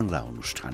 বাংলা অনুষ্ঠান।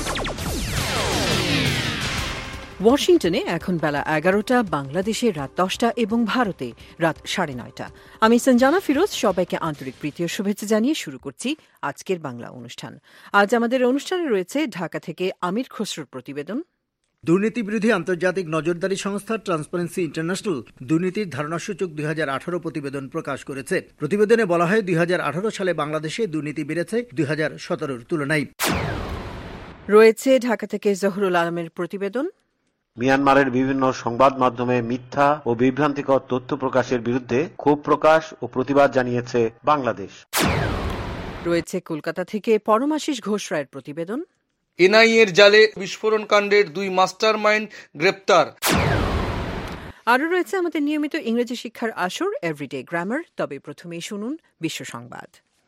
ওয়াশিংটনে এখন বেলা 11টা, বাংলাদেশে রাত 10টা এবং ভারতে রাত 9:30। আমি সঞ্জানা ফিরোজ, সবাইকে আন্তরিক প্রীতি ও শুভেচ্ছা জানিয়ে শুরু করছি আজকের বাংলা অনুষ্ঠান। আজ আমাদের অনুষ্ঠানে রয়েছে ঢাকা থেকে আমির খসরুর প্রতিবেদন, দুর্নীতিবিরোধী আন্তর্জাতিক নজরদারি সংস্থা ট্রান্সপারেন্সি ইন্টারন্যাশনাল দুর্নীতির ধারণাসূচক 2018 প্রতিবেদন প্রকাশ করেছে। প্রতিবেদনে বলা হয় 2018 সালে বাংলাদেশে দুর্নীতি বেড়েছে 2017 তুলনায়। রয়েছে ঢাকা থেকে জহুরুল আলমের প্রতিবেদন, মিয়ানমারের বিভিন্ন সংবাদ মাধ্যমে মিথ্যা ও বিভ্রান্তিকর তথ্য প্রকাশের বিরুদ্ধে ক্ষোভ প্রকাশ ও প্রতিবাদ জানিয়েছে বাংলাদেশ। রয়েছে কলকাতা থেকে পরমাশিস ঘোষ রায়ের প্রতিবেদন, এনআইএর জালে বিস্ফোরণ কাণ্ডের 2 মাস্টার মাইন্ড গ্রেপ্তার। আরও রয়েছে আমাদের নিয়মিত ইংরেজি শিক্ষার আসর এভরিডে গ্রামার। তবে প্রথমেই শুনুন বিশ্ব সংবাদ।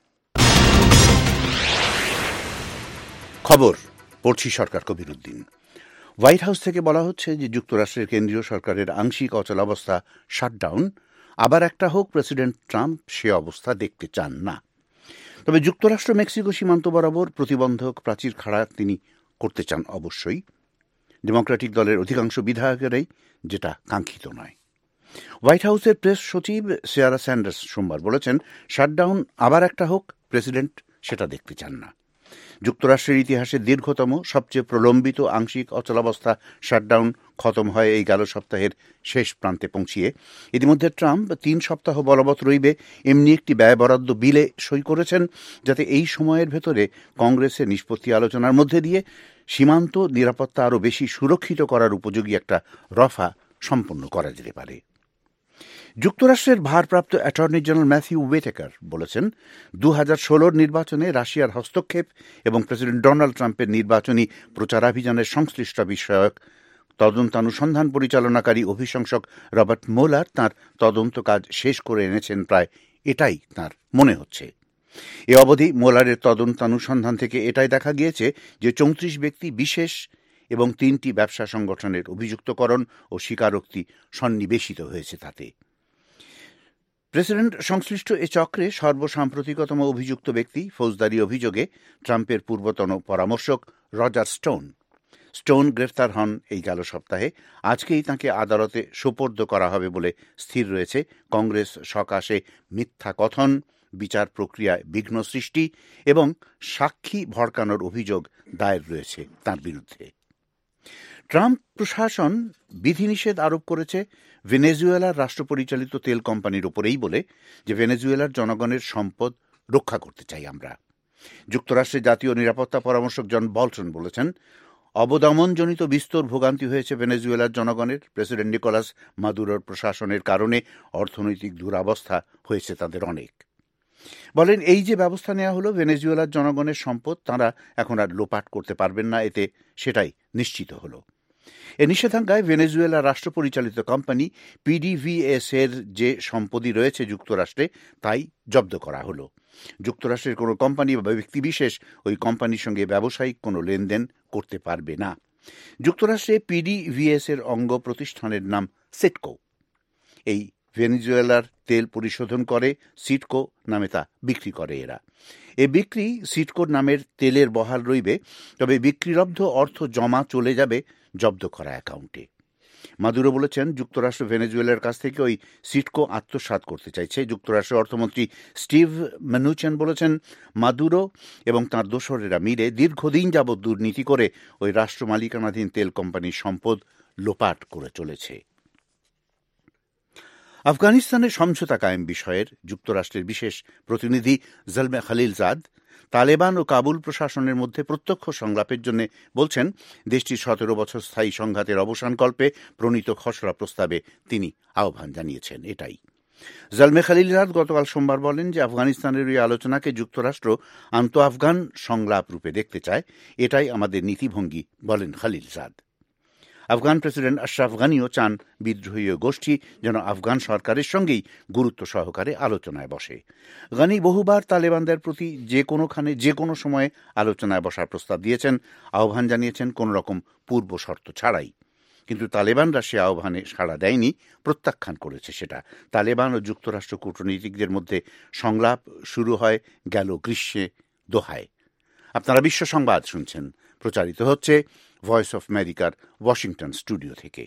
খবর পড়ছি সরকার কবিরুদ্দিন। হোয়াইট হাউস থেকে বলা হচ্ছে যে যুক্তরাষ্ট্রের কেন্দ্রীয় সরকারের আংশিক অচলাবস্থা শাটডাউন আবার একটা হোক, প্রেসিডেন্ট ট্রাম্প সে অবস্থা দেখতে চান না। তবে যুক্তরাষ্ট্র মেক্সিকো সীমান্ত বরাবর প্রতিবন্ধক প্রাচীর খাড়া তিনি করতে চান অবশ্যই। ডেমোক্রেটিক দলের অধিকাংশ বিধায়কেরাই যেটা কাঙ্ক্ষিত নয়। হোয়াইট হাউসের প্রেস সচিব সারা স্যান্ডার্স সোমবার বলেছেন, শাটডাউন আবার একটা হোক, প্রেসিডেন্ট সেটা দেখতে চান না। যুক্তরাষ্ট্রের ইতিহাসে দীর্ঘতম, সবচেয়ে প্রলম্বিত আংশিক অচলাবস্থা শাটডাউন খতম হয় এই গেল সপ্তাহের শেষ প্রান্তে পৌঁছিয়ে। ইতিমধ্যে ট্রাম্প 3 সপ্তাহ বলবৎ রইবে এমনি একটি ব্যয় বরাদ্দ বিলে সই করেছেন, যাতে এই সময়ের ভেতরে কংগ্রেসের নিষ্পত্তি আলোচনার মধ্যে দিয়ে সীমান্ত নিরাপত্তা আরও বেশি সুরক্ষিত করার উপযোগী একটা রফা সম্পন্ন করা যেতে পারে। যুক্তরাষ্ট্রের ভারপ্রাপ্ত অ্যাটর্নি জেনারেল ম্যাথিউ ওয়েটেকার বলেছেন, 2016 নির্বাচনে রাশিয়ার হস্তক্ষেপ এবং প্রেসিডেন্ট ডোনাল্ড ট্রাম্পের নির্বাচনী প্রচারাভিযানের সংশ্লিষ্ট বিষয়ক তদন্তানুসন্ধান পরিচালনাকারী অভিশংসক রবার্ট মোলার তাঁর তদন্ত কাজ শেষ করে এনেছেন প্রায়, এটাই তাঁর মনে হচ্ছে। এ অবধি মোলারের তদন্তানুসন্ধান থেকে এটাই দেখা গিয়েছে যে 34 ব্যক্তি বিশেষ এবং 3টি ব্যবসা সংগঠনের অভিযুক্তকরণ ও স্বীকারোক্তি সন্নিবেশিত হয়েছে তাতে। প্রেসিডেন্ট সংশ্লিষ্ট এ চক্রে সর্বসাম্প্রতিকতম অভিযুক্ত ব্যক্তি ফৌজদারি অভিযোগে ট্রাম্পের পূর্বতন পরামর্শক রজার স্টোন গ্রেফতার হন এই গেল সপ্তাহে। আজকেই তাঁকে আদালতে সোপর্দ করা হবে বলে স্থির রয়েছে। কংগ্রেস সকাশে মিথ্যা কথন, বিচার প্রক্রিয়ায় বিঘ্ন সৃষ্টি এবং সাক্ষী ভড়কানোর অভিযোগ দায়ের রয়েছে তাঁর বিরুদ্ধে। ট্রাম্প প্রশাসন বিধিনিষেধ আরোপ করেছে ভেনেজুয়েলার রাষ্ট্রপরিচালিত তেল কোম্পানির ওপরেই বলে যে ভেনেজুয়েলার জনগণের সম্পদ রক্ষা করতে চাই আমরা। যুক্তরাষ্ট্রের জাতীয় নিরাপত্তা পরামর্শক জন বল্টন বলেছেন, অবদমনজনিত বিস্তর ভোগান্তি হয়েছে ভেনেজুয়েলার জনগণের। প্রেসিডেন্ট নিকোলাস মাদুরোর প্রশাসনের কারণে অর্থনৈতিক দুরাবস্থা হয়েছে তাদের অনেক। বলেন, এই যে ব্যবস্থা নেওয়া হলো, ভেনেজুয়েলার জনগণের সম্পদ তাঁরা এখন আর লোপাট করতে পারবেন না, এতে সেটাই নিশ্চিত হলো। এ নিষেধাজ্ঞায় ভেনেজুয়েলার রাষ্ট্র পরিচালিত কোম্পানি পিডিভিএস এর যে সম্পত্তি রয়েছে যুক্তরাষ্ট্রে তাই জব্দ করা হলো। যুক্তরাষ্ট্রের কোনো কোম্পানি বা ব্যক্তিবিশেষ ওই কোম্পানির সঙ্গে ব্যবসায়িক কোনো লেনদেন করতে পারবে না। যুক্তরাষ্ট্রে পিডিভিএস এর অঙ্গ প্রতিষ্ঠানের নাম সিটকো। এই ভেনেজুয়েলার তেল পরিশোধন করে সিটকো নামে তা বিক্রি করে এরা। এ বিক্রি সিটকোর নামের তেলের বহাল রইবে, তবে বিক্রিলব্ধ অর্থ জমা চলে যাবে জব্দ করা অ্যাকাউন্টে। মাদুরো বলেছেন, যুক্তরাষ্ট্র ভেনেজুয়েলার কাছ থেকে ওই সিটকো আত্মসাৎ করতে চাইছে। যুক্তরাষ্ট্রের অর্থমন্ত্রী স্টিভ ম্যানুচিন বলেছেন, মাদুরো এবং তাঁর দোসরেরা মিলে দীর্ঘদিন যাবৎ দুর্নীতি করে ওই রাষ্ট্র মালিকানাধীন তেল কোম্পানির সম্পদ লোপাট করে চলেছে। আফগানিস্তানের সমঝোতা কায়েম বিষয়ের যুক্তরাষ্ট্রের বিশেষ প্রতিনিধি জলমে খলিলজাদ তালেবান ও কাবুল প্রশাসনের মধ্যে প্রত্যক্ষ সংলাপের জন্য বলছেন, দেশটির 17 বছর স্থায়ী সংঘাতের অবসানকল্পে প্রণীত খসড়া প্রস্তাবে তিনি আহ্বান জানিয়েছেন। এটাই জলমে খলিলজাদ গতকাল সোমবার বলেন যে আফগানিস্তানের ওই আলোচনাকে যুক্তরাষ্ট্র আন্তঃ আফগান সংলাপ রূপে দেখতে চায়, এটাই আমাদের নীতিভঙ্গি বলেন খলিলজাদ। আফগান প্রেসিডেন্ট আশরাফ গানিও চান বিদ্রোহী গোষ্ঠী যেন আফগান সরকারের সঙ্গেই গুরুত্ব সহকারে আলোচনায় বসে। গানি বহুবার তালেবানদের প্রতি যে কোনোখানে যে কোনো সময়ে আলোচনায় বসার প্রস্তাব দিয়েছেন, আহ্বান জানিয়েছেন কোনো রকম পূর্ব শর্ত ছাড়াই। কিন্তু তালেবানরা সে আহ্বানে সাড়া দেয়নি, প্রত্যাখ্যান করেছে সেটা। তালেবান ও যুক্তরাষ্ট্র কূটনীতিকদের মধ্যে সংলাপ শুরু হয় গেল গ্রীষ্মে দোহায়। আপনারা বিশ্ব সংবাদ শুনছেন, প্রচারিত হচ্ছে ভয়েস অফ আমেরিকার ওয়াশিংটন স্টুডিও থেকে।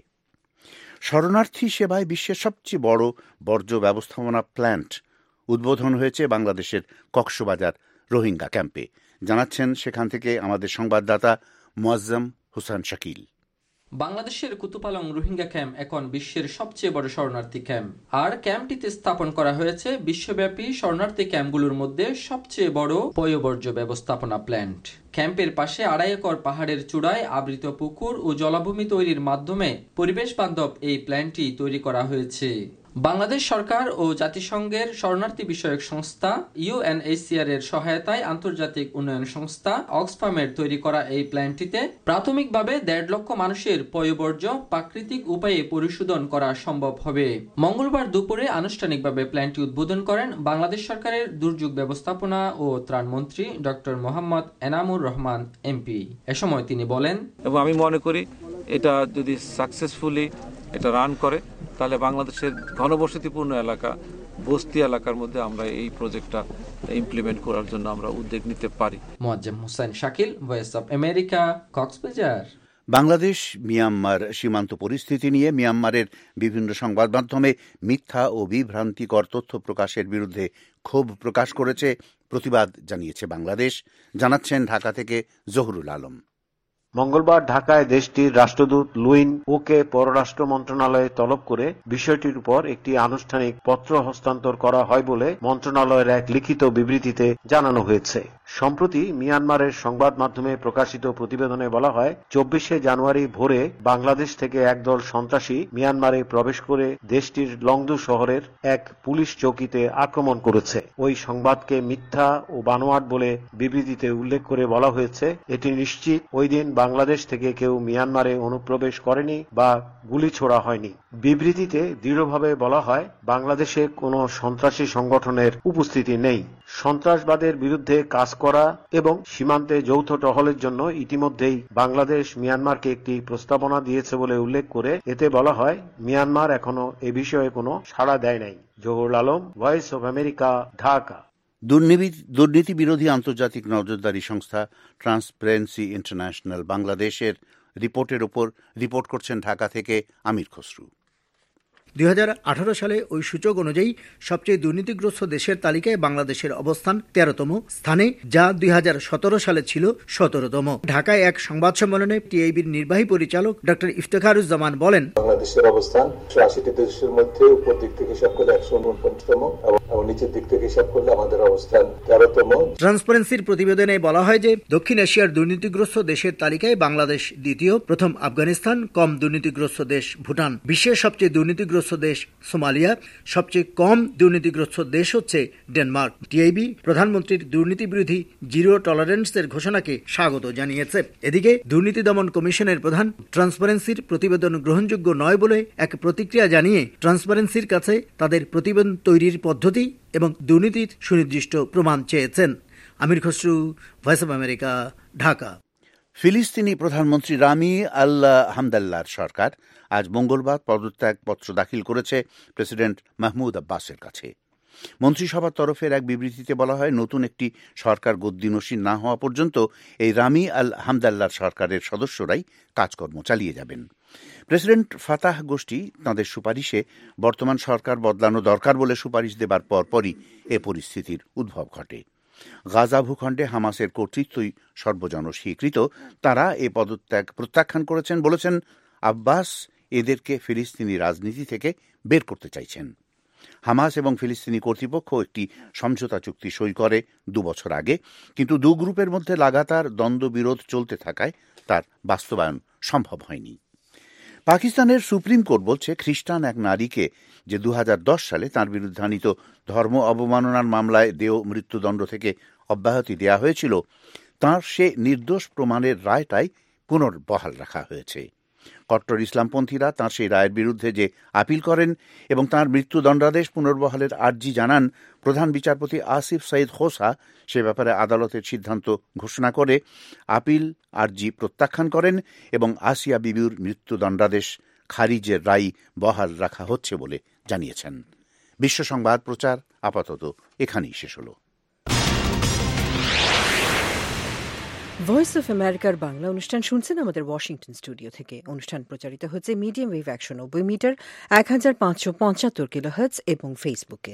শরণার্থী সেবায় বিশ্বের সবচেয়ে বড় বর্জ্য ব্যবস্থাপনা প্ল্যান্ট উদ্বোধন হয়েছে বাংলাদেশের কক্সবাজার রোহিঙ্গা ক্যাম্পে। জানাচ্ছেন সেখান থেকে আমাদের সংবাদদাতা মুয়াজ্জম হোসেন শাকিল। বাংলাদেশের কুতুপালং রোহিঙ্গা ক্যাম্প এখন বিশ্বের সবচেয়ে বড় শরণার্থী ক্যাম্প, আর ক্যাম্পটিতে স্থাপন করা হয়েছে বিশ্বব্যাপী শরণার্থী ক্যাম্পগুলোর মধ্যে সবচেয়ে বড় পয়ঃবর্জ্য ব্যবস্থাপনা প্ল্যান্ট। ক্যাম্পের পাশে 2.5 একর পাহাড়ের চূড়ায় আবৃত পুকুর ও জলাভূমি তৈরির মাধ্যমে পরিবেশ বান্ধব এই প্ল্যান্টটি তৈরি করা হয়েছে। বাংলাদেশ সরকার ও জাতিসংঘের শরণার্থী বিষয়ক সংস্থা UNHCR এর সহায়তায় আন্তর্জাতিক উন্নয়ন সংস্থা অক্সফামের তৈরি করা এই প্ল্যান্টটিতে প্রাথমিকভাবে 1.5 লক্ষ মানুষের পয়ঃবর্জ্য প্রাকৃতিক উপায়ে পরিশোধন করা সম্ভব হবে। মঙ্গলবার দুপুরে আনুষ্ঠানিকভাবে প্ল্যান্টটি উদ্বোধন করেন বাংলাদেশ সরকারের দুর্যোগ ব্যবস্থাপনা ও ত্রাণমন্ত্রী ডক্টর মোহাম্মদ এনামুর রহমান MP। এ সময় তিনি বলেন, এবং আমি মনে করি এটা যদি সাকসেসফুলি এটা রান করে তাহলে বাংলাদেশের ঘনবসতিপূর্ণ এলাকা, বস্তি এলাকার মধ্যে আমরা এই প্রজেক্টটা ইমপ্লিমেন্ট করার জন্য আমরা উদ্যোগ নিতে পারি। Muazzam Hossain Shakil, Voice of America, Cox's Bazar. Bangladesh Myanmar সীমান্ত পরিস্থিতি নিয়ে মিয়ানমারের বিভিন্ন সংবাদ মাধ্যমে মিথ্যা ও বিভ্রান্তিকর তথ্য প্রকাশের বিরুদ্ধে ক্ষোভ প্রকাশ করেছে, প্রতিবাদ জানিয়েছে বাংলাদেশ। জানাচ্ছেন ঢাকা থেকে জহুরুল আলম। মঙ্গলবার ঢাকায় দেশটির রাষ্ট্রদূত লুইন ওকে পররাষ্ট্র মন্ত্রণালয়ে তলব করে বিষয়টির উপর একটি আনুষ্ঠানিক পত্র হস্তান্তর করা হয় বলে মন্ত্রণালয়ের এক লিখিত বিবৃতিতে জানানো হয়েছে। সম্প্রতি মিয়ানমারের সংবাদ মাধ্যমে প্রকাশিত প্রতিবেদনে বলা হয়, 24শে জানুয়ারি ভোরে বাংলাদেশ থেকে একদল সন্ত্রাসী মিয়ানমারে প্রবেশ করে দেশটির লংদু শহরের এক পুলিশ চৌকিতে আক্রমণ করেছে। ওই সংবাদকে মিথ্যা ও বানোয়াট বলে বিবৃতিতে উল্লেখ করে বলা হয়েছে, এটি নিশ্চিত ওই দিন বাংলাদেশ থেকে কেউ মিয়ানমারে অনুপ্রবেশ করেনি বা গুলি ছোড়া হয়নি। বিবৃতিতে দৃঢ়ভাবে বলা হয়, বাংলাদেশে কোনো সন্ত্রাসী সংগঠনের উপস্থিতি নেই। সন্ত্রাসবাদের বিরুদ্ধে কাজ করা এবং সীমান্তে যৌথ টহলের জন্য ইতিমধ্যেই বাংলাদেশ মিয়ানমারকে একটি প্রস্তাবনা দিয়েছে বলে উল্লেখ করে এতে বলা হয়, মিয়ানমার এখনো এ বিষয়ে কোনো সাড়া দেয় নাই। Zahurul Alam, Voice of America, Dhaka. দুর্নীতি বিরোধী আন্তর্জাতিক নজরদারি সংস্থা ট্রান্সপারেন্সি ইন্টারন্যাশনাল বাংলাদেশের রিপোর্টের ওপর রিপোর্ট করছেন ঢাকা থেকে আমির খসরু। 2018 সালে ওই সূচক অনুযায়ী সবচেয়ে দুর্নীতিগ্রস্ত দেশের তালিকায় বাংলাদেশের অবস্থান 13তম স্থানে, যা 2017 সালে ছিল 17তম। ঢাকায় এক সংবাদ সম্মেলনে টিআইবির নির্বাহী পরিচালক ডক্টর ইফতেখারুজ্জামান বলেন, বাংলাদেশের অবস্থান 80টি দেশের মধ্যে উপর দিক থেকে হিসাব করলে 149তম এবং নিচের দিক থেকে হিসাব করলে আমাদের অবস্থান 13তম। ট্রান্সপারেন্সির প্রতিবেদনে বলা হয় যে দক্ষিণ এশিয়ার দুর্নীতিগ্রস্ত দেশের তালিকায় বাংলাদেশ দ্বিতীয়, প্রথম আফগানিস্তান, কম দুর্নীতিগ্রস্ত দেশ ভুটান। বিশ্বের সবচেয়ে দুর্নীতিগ্রস্ত দেশ সোমালিয়া, সবচেয়ে কম দুর্নীতিগ্রস্ত দেশ হচ্ছে ডেনমার্ক। টিআইবি প্রধানমন্ত্রীর দুর্নীতি বিরোধী জিরো টলারেন্সের ঘোষণাকে স্বাগত জানিয়েছে। এদিকে দুর্নীতি দমন কমিশনের প্রধান ট্রান্সপারেন্সির প্রতিবেদন গ্রহণযোগ্য নয় বলে এক প্রতিক্রিয়া জানিয়ে ট্রান্সপারেন্সির কাছে তাদের প্রতিবেদন তৈরির পদ্ধতি এবং দুর্নীতির সুনির্দিষ্ট প্রমাণ চেয়েছেন। Amir Khasru, Voice of America, Dhaka. ফিলিস্তিনি প্রধানমন্ত্রী রামি আল হামদাল্লার সরকার আজ মঙ্গলবার পদত্যাগপত্র দাখিল করেছে প্রেসিডেন্ট মাহমুদ আব্বাসের কাছে। মন্ত্রিসভার তরফের এক বিবৃতিতে বলা হয়, নতুন একটি সরকার গদ্দিনসীন না হওয়া পর্যন্ত এই রামি আল হামদাল্লার সরকারের সদস্যরাই কাজকর্ম চালিয়ে যাবেন। প্রেসিডেন্ট ফাতাহ গোষ্ঠী তাঁদের সুপারিশে বর্তমান সরকার বদলানো দরকার বলে সুপারিশ দেবার পরপরই এ পরিস্থিতির উদ্ভব ঘটে। গাজা ভূখণ্ডে হামাসের কর্তৃত্বই সর্বজন স্বীকৃত। তারা এ পদত্যাগ প্রত্যাখ্যান করেছেন, বলেছেন আব্বাস এদেরকে ফিলিস্তিনি রাজনীতি থেকে বের করতে চাইছেন। হামাস এবং ফিলিস্তিনি কর্তৃপক্ষ একটি সমঝোতা চুক্তি সই করে 2 বছর আগে, কিন্তু দু গ্রুপের মধ্যে লাগাতার দ্বন্দ্ববিরোধ চলতে থাকায় তার বাস্তবায়ন সম্ভব হয়নি। পাকিস্তানের সুপ্রিম কোর্ট বলছে, খ্রিস্টান এক নারীকে যে 2010 সালে তাঁর বিরুদ্ধে আনিত ধর্ম অবমাননার মামলায় দেয় মৃত্যুদণ্ড থেকে অব্যাহতি দেওয়া হয়েছিল, তাঁর সে নির্দোষ প্রমাণের রায়টাই পুনর্বহাল রাখা হয়েছে। কট্টর ইসলামপন্থীরা তাঁর সেই রায়ের বিরুদ্ধে যে আপিল করেন এবং তাঁর মৃত্যুদণ্ডাদেশ পুনর্বহালের আর্জি জানান, প্রধান বিচারপতি আসিফ সঈদ খোসা সে ব্যাপারে আদালতের সিদ্ধান্ত ঘোষণা করে আপিল আর্জি প্রত্যাখ্যান করেন এবং আসিয়া বিবির মৃত্যুদণ্ডাদেশ খারিজের রায় বহাল রাখা হচ্ছে বলে জানিয়েছেন। বিশ্ব সংবাদ প্রচার আপাতত এখানেই শেষ হল। ভয়েস অফ আমেরিকার বাংলা অনুষ্ঠান শুনছেন আমাদের ওয়াশিংটন স্টুডিও থেকে। অনুষ্ঠান প্রচারিত হচ্ছে মিডিয়াম ওয়েভ 190 মিটার 1575 কিলোহার্টজ এবং ফেসবুকে।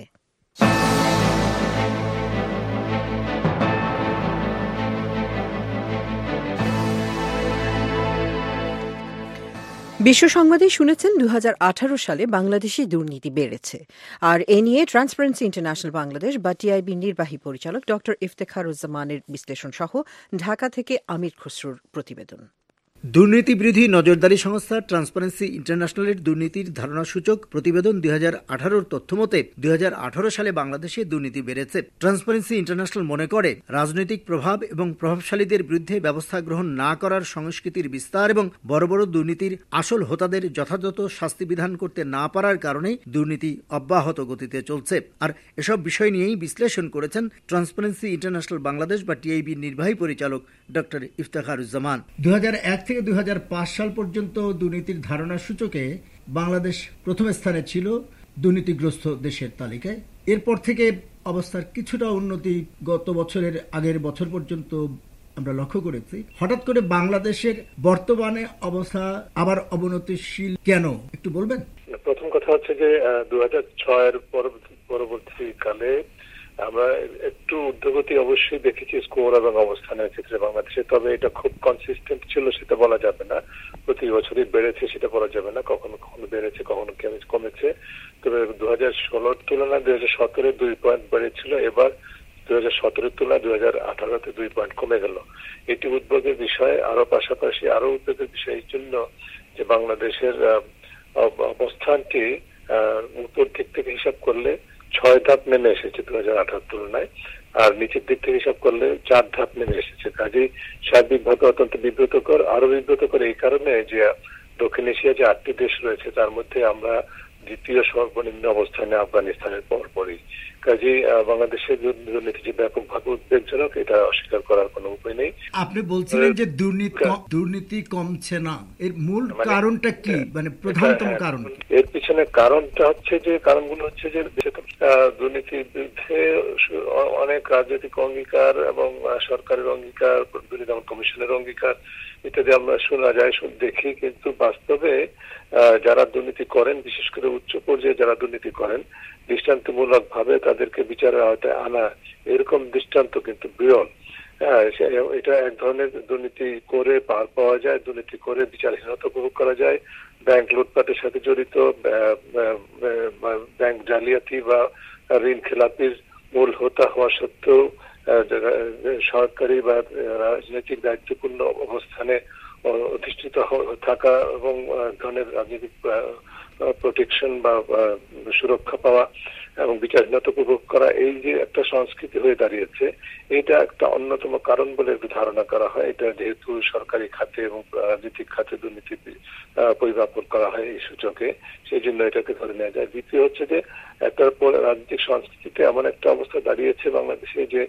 বিশ্ব সংবাদে শুনেছেন 2018 সালে বাংলাদেশে দুর্নীতি বেড়েছে। আর এ নিয়ে ট্রান্সপারেন্সি ইন্টারন্যাশনাল বাংলাদেশ বা টিআইবি নির্বাহী পরিচালক ডক্টর ইফতেখারুজ্জামানের বিশ্লেষণ সহ ঢাকা থেকে আমির খসরুর প্রতিবেদন। দুর্নীতি বিরোধী নজরদারি সংস্থা ট্রান্সপারেন্সি ইন্টারন্যাশনালের দুর্নীতির ধারণাসূচক প্রতিবেদন 2018 তথ্য মতে 2018 সালে বাংলাদেশে দুর্নীতি বেড়েছে। ট্রান্সপারেন্সি ইন্টারন্যাশনাল মনে করে রাজনৈতিক প্রভাব এবং প্রভাবশালীদের বিরুদ্ধে ব্যবস্থা গ্রহণ না করার সংস্কৃতির বিস্তার এবং বড় বড় দুর্নীতির আসল হোতাদের যথাযথ শাস্তি বিধান করতে না পারার কারণেই দুর্নীতি অব্যাহত গতিতে চলছে। আর এসব বিষয় নিয়েই বিশ্লেষণ করেছেন ট্রান্সপারেন্সি ইন্টারন্যাশনাল বাংলাদেশ বা টিআইবি নির্বাহী পরিচালক ডক্টর ইফতেখারুজ্জামান। 2001 থেকে 2005 সাল পর্যন্ত দুর্নীতির ধারণা সূচকে বাংলাদেশ প্রথম স্থানে ছিল দুর্নীতিগ্রস্ত দেশের তালিকায়। এরপর থেকে অবস্থার কিছুটা উন্নতি গত বছরের আগের বছর পর্যন্ত আমরা লক্ষ্য করেছি। হঠাৎ করে বাংলাদেশের বর্তমানে অবস্থা আবার অবনতিশীল কেন একটু বলবেন? প্রথম কথা হচ্ছে যে 2006 পরবর্তীকালে আমরা একটু ঊর্ধ্বগতি অবশ্যই দেখেছি স্কোর এবং অবস্থানের ক্ষেত্রে বাংলাদেশে, তবে এটা খুব কনসিস্টেন্ট ছিল সেটা বলা যাবে না। প্রতি বছরই বেড়েছে সেটা বলা যাবে না, কখনো কখনো বেড়েছে কখনো কমেছে। তবে 2016 তুলনায় 2017 2 পয়েন্ট বেড়েছিল, এবার 2017 তুলনায় 2018 2 পয়েন্ট কমে গেল। এটি উদ্বেগের বিষয়। আরো পাশাপাশি আরো উদ্বেগের বিষয় এই জন্য যে বাংলাদেশের অবস্থানটি উপর দিক থেকে হিসাব করলে 6 ধাপ নেমে এসেছে 2018 তুলনায়, আর নিচের দিক থেকে হিসাব করলে 4 ধাপ নেমে এসেছে। কাজেই সার্বিকভাবে অত্যন্ত বিব্রতকর। আরো বিব্রতকর এই কারণে যে দক্ষিণ এশিয়া যে 8টি দেশ রয়েছে তার মধ্যে আমরা দ্বিতীয় সর্বনিম্ন অবস্থানে আফগানিস্তানের পরপরই। কাজেই বাংলাদেশের দুর্নীতি যে ব্যাপকভাবে উদ্বেগজনক, এটা অস্বীকার করার কোনো উপায় নেই। আপনি বলছিলেন যে দুর্নীতি কমছে না, এর মূল কারণটা কি, মানে প্রধানতম কারণ? এর পিছনে কারণটা হচ্ছে যে কারণগুলো হচ্ছে যে দুর্নীতির বিরুদ্ধে অনেক রাজনৈতিক অঙ্গীকার এবং সরকারের অঙ্গীকার, দুর্নীতি দমন কমিশনের অঙ্গীকার ইত্যাদি আমরা শোনা যায়, দেখি, কিন্তু বাস্তবে যারা দুর্নীতি করেন, বিশেষ করে উচ্চ পর্যায়ে যারা দুর্নীতি করেন, দৃষ্টান্তমূলক ভাবে তাদেরকে বিচারের আওতায় আনা এরকম দৃষ্টান্ত কিন্তু বিরল। এটা এক ধরনের দুর্নীতি করে পার পাওয়া যায়, দুর্নীতি করে বিচারহীনতা উপভোগ করা যায়, ব্যাংক লুটপাটের সাথে জড়িত, ব্যাংক জালিয়াতি বা ঋণ খেলাপির মূল হোতা হওয়া সত্ত্বেও সরকারি বা রাজনৈতিক দায়িত্বপূর্ণ অবস্থানে অধিষ্ঠিত থাকা এবং ধরনের রাজনৈতিক প্রোটেকশন বা সুরক্ষা পাওয়া এবং বিচারহীনতা উপভোগ করা, এই যে একটা সংস্কৃতি হয়ে দাঁড়িয়েছে, এটা একটা অন্যতম কারণ বলে একটু ধারণা করা হয়। এটা যেহেতু সরকারি খাতে এবং রাজনৈতিক খাতে দুর্নীতি পরিমাপন করা হয় এই সূচকে, সেই জন্য এটাকে ধরে নেওয়া যায়। দ্বিতীয় হচ্ছে যে একটা রাজনৈতিক সংস্কৃতিতে এমন একটা অবস্থা দাঁড়িয়েছে বাংলাদেশে যে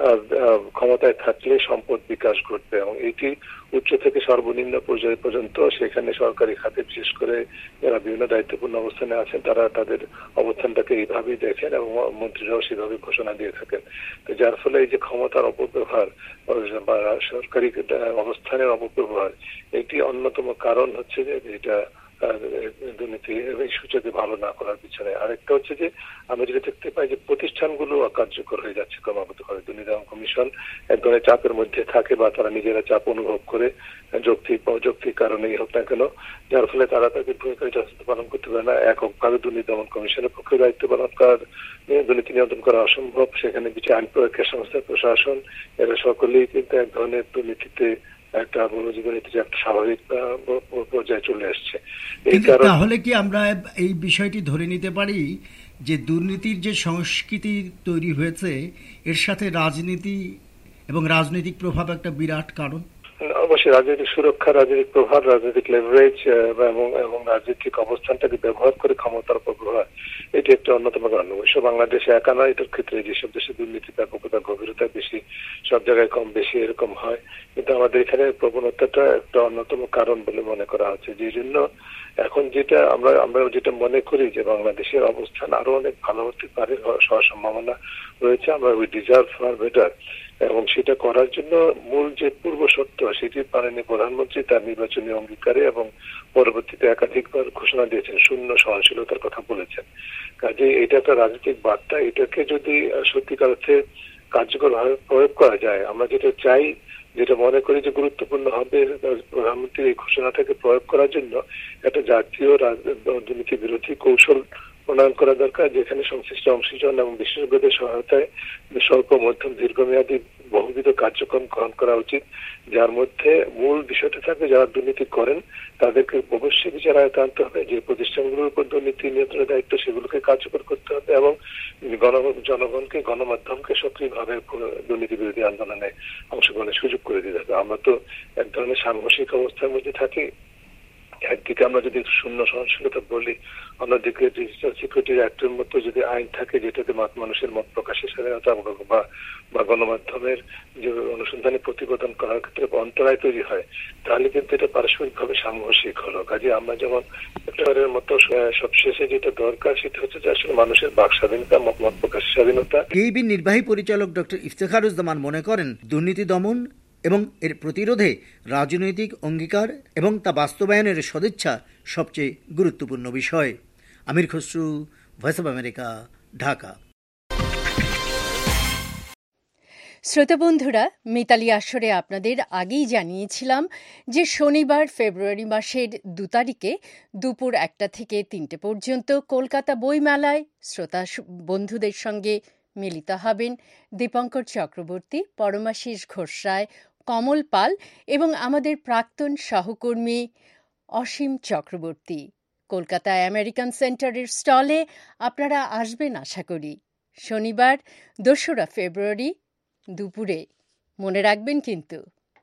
ক্ষমতায় থাকলে সম্পদ বিকাশ ঘটবে, এবং এটি উচ্চ থেকে সর্বনিম্ন পর্যায় পর্যন্ত সেখানে সরকারি খাতে বিশেষ করে যারা বিভিন্ন দায়িত্বপূর্ণ অবস্থানে আছেন তারা তাদের অবস্থানটাকে এইভাবেই দেখেন এবং মন্ত্রীরাও সেভাবে ঘোষণা দিয়ে থাকেন। তো যার ফলে এই যে ক্ষমতার অপব্যবহার বা সরকারি অবস্থানের অপব্যবহার, এটি অন্যতম কারণ হচ্ছে যে এটা দুর্নীতি এই সূচকে ভালো না করার পিছনে। আরেকটা হচ্ছে যে আমরা যেটা দেখতে পাই যে প্রতিষ্ঠানগুলো অকার্যকর হয়ে যাচ্ছে ক্রমাগত ভাবে। দুর্নীতি দমন কমিশন এক ধরনের চাপের মধ্যে থাকে বা তারা নিজেরা চাপ অনুভব করে, যৌক্তিক কারণেই হোক না কেন, যার ফলে তারা তাদের ভূমিকা যথাযথ পালন করতে পারে না। এককভাবে দুর্নীতি দমন কমিশনের পক্ষে দায়িত্ব পালন করার, দুর্নীতি নিয়ন্ত্রণ করা অসম্ভব। সেখানে বিচার আইন প্রয়োগের সংস্থা, প্রশাসন, এরা সকলেই কিন্তু এক ধরনের দুর্নীতিতে একটা একটা স্বাভাবিক পর্যায়ে চলে আসছে। তাহলে কি আমরা এই বিষয়টি ধরে নিতে পারি যে দুর্নীতির যে সংস্কৃতি তৈরি হয়েছে এর সাথে রাজনীতি এবং রাজনৈতিক প্রভাব একটা বিরাট কারণ? অবশ্যই রাজনৈতিক সুরক্ষা, রাজনৈতিক প্রভাব, রাজনৈতিক লেভারেজ এবং রাজনৈতিক অবস্থানটাকে ব্যবহার করে ক্ষমতার অপব্যবহার, এটি একটা অন্যতম কারণ। অবশ্য বাংলাদেশে একা নয়, এটার ক্ষেত্রে যেসব দেশে দুর্নীতি ব্যাপকতা গভীরতা বেশি, সব জায়গায় কম বেশি এরকম হয়, কিন্তু আমাদের এখানে প্রবণতাটা একটা অন্যতম কারণ বলে মনে করা হচ্ছে। যে জন্য এখন যেটা আমরা যেটা মনে করি যে বাংলাদেশের অবস্থান আরো অনেক ভালো হতে পারে, হওয়ার সম্ভাবনা রয়েছে। আমরা উই ডিজার্ভ ফর বেটার। এবং সেটা করার জন্য মূল যে পূর্ব শর্ত সেটি মাননীয় প্রধানমন্ত্রী তার নির্বাচনী অঙ্গীকারে এবং পরবর্তীতে একাধিকবার ঘোষণা দিয়েছেন, শূন্য সহনশীলতার কথা বলেছেন। কাজে এটা একটা রাজনৈতিক বার্তা, এটাকে যদি সত্যিকার অর্থে কার্যকরভাবে প্রয়োগ করা যায়, আমরা যেটা চাই, যেটা মনে করি যে গুরুত্বপূর্ণ হবে প্রধানমন্ত্রীর এই ঘোষণাটাকে প্রয়োগ করার জন্য একটা জাতীয় দুর্নীতি বিরোধী কৌশল প্রণয়ন করা দরকার, যেখানে সংশ্লিষ্ট অংশীজন এবং বিশেষজ্ঞদের সহায়তায় স্বল্প মধ্যম দীর্ঘমেয়াদী বহুবিধ কার্যক্রম গ্রহণ করা উচিত, যার মধ্যে মূল বিষয়টা থাকবে যারা দুর্নীতি করেন তাদেরকে অবশ্যই বিচার আয়ত্তে আনতে হবে, যে প্রতিষ্ঠানগুলোর উপর দুর্নীতি নিয়ন্ত্রণের দায়িত্ব সেগুলোকে কার্যকর করতে হবে এবং জনগণকে গণমাধ্যমকে সক্রিয়ভাবে দুর্নীতি বিরোধী আন্দোলনে অংশগ্রহণের সুযোগ করে দিতে হবে। আমরা তো এক ধরনের সাংঘর্ষিক অবস্থার মধ্যে থাকি, একদিকে আমরা যদি শূন্য সহনশীলতা বলি, অন্যদিকে ডিজিটাল সিকিউরিটি অ্যাক্টের মতো যদি আইন থাকে যেটাতে মানুষের মত প্রকাশের স্বাধীনতা বা গণমাধ্যমের যে অনুসন্ধানে প্রতিবেদন করার ক্ষেত্রে অন্তরায় তৈরি হয়, তাহলে কিন্তু এটা পারস্পরিকভাবে সাংঘর্ষিক হলো। কাজে আমরা যেমন এর মতো সবশেষে যেটা দরকার সেটা হচ্ছে যে আসলে মানুষের বাক স্বাধীনতা, মত প্রকাশের স্বাধীনতা। কেইবির নির্বাহী পরিচালক ডক্টর ইফতেখারুজ্জামান মনে করেন, দুর্নীতি দমন এবং এর প্রতিরোধে রাজনৈতিক অঙ্গীকার এবং তা বাস্তবায়নের সদিচ্ছা সবচেয়ে গুরুত্বপূর্ণ বিষয়। Amir Khasru, Voice of America, Dhaka. শ্রোতা বন্ধুরা, মিতালি আসরে আপনাদের আগেই জানিয়েছিলাম যে শনিবার ফেব্রুয়ারি মাসের 2 তারিখে দুপুর 1টা থেকে 3টে পর্যন্ত কলকাতা বইমেলায় শ্রোতা বন্ধুদের সঙ্গে মিলিত হবেন দীপঙ্কর চক্রবর্তী, পরমাশিস ঘোষ রায়, কমল পাল এবং আমাদের প্রাক্তন সহকর্মী অসীম চক্রবর্তী। কলকাতায় আমেরিকান সেন্টারের স্টলে আপনারা আসবেন আশা করি। শনিবার 2রা ফেব্রুয়ারি দুপুরে, মনে রাখবেন কিন্তু।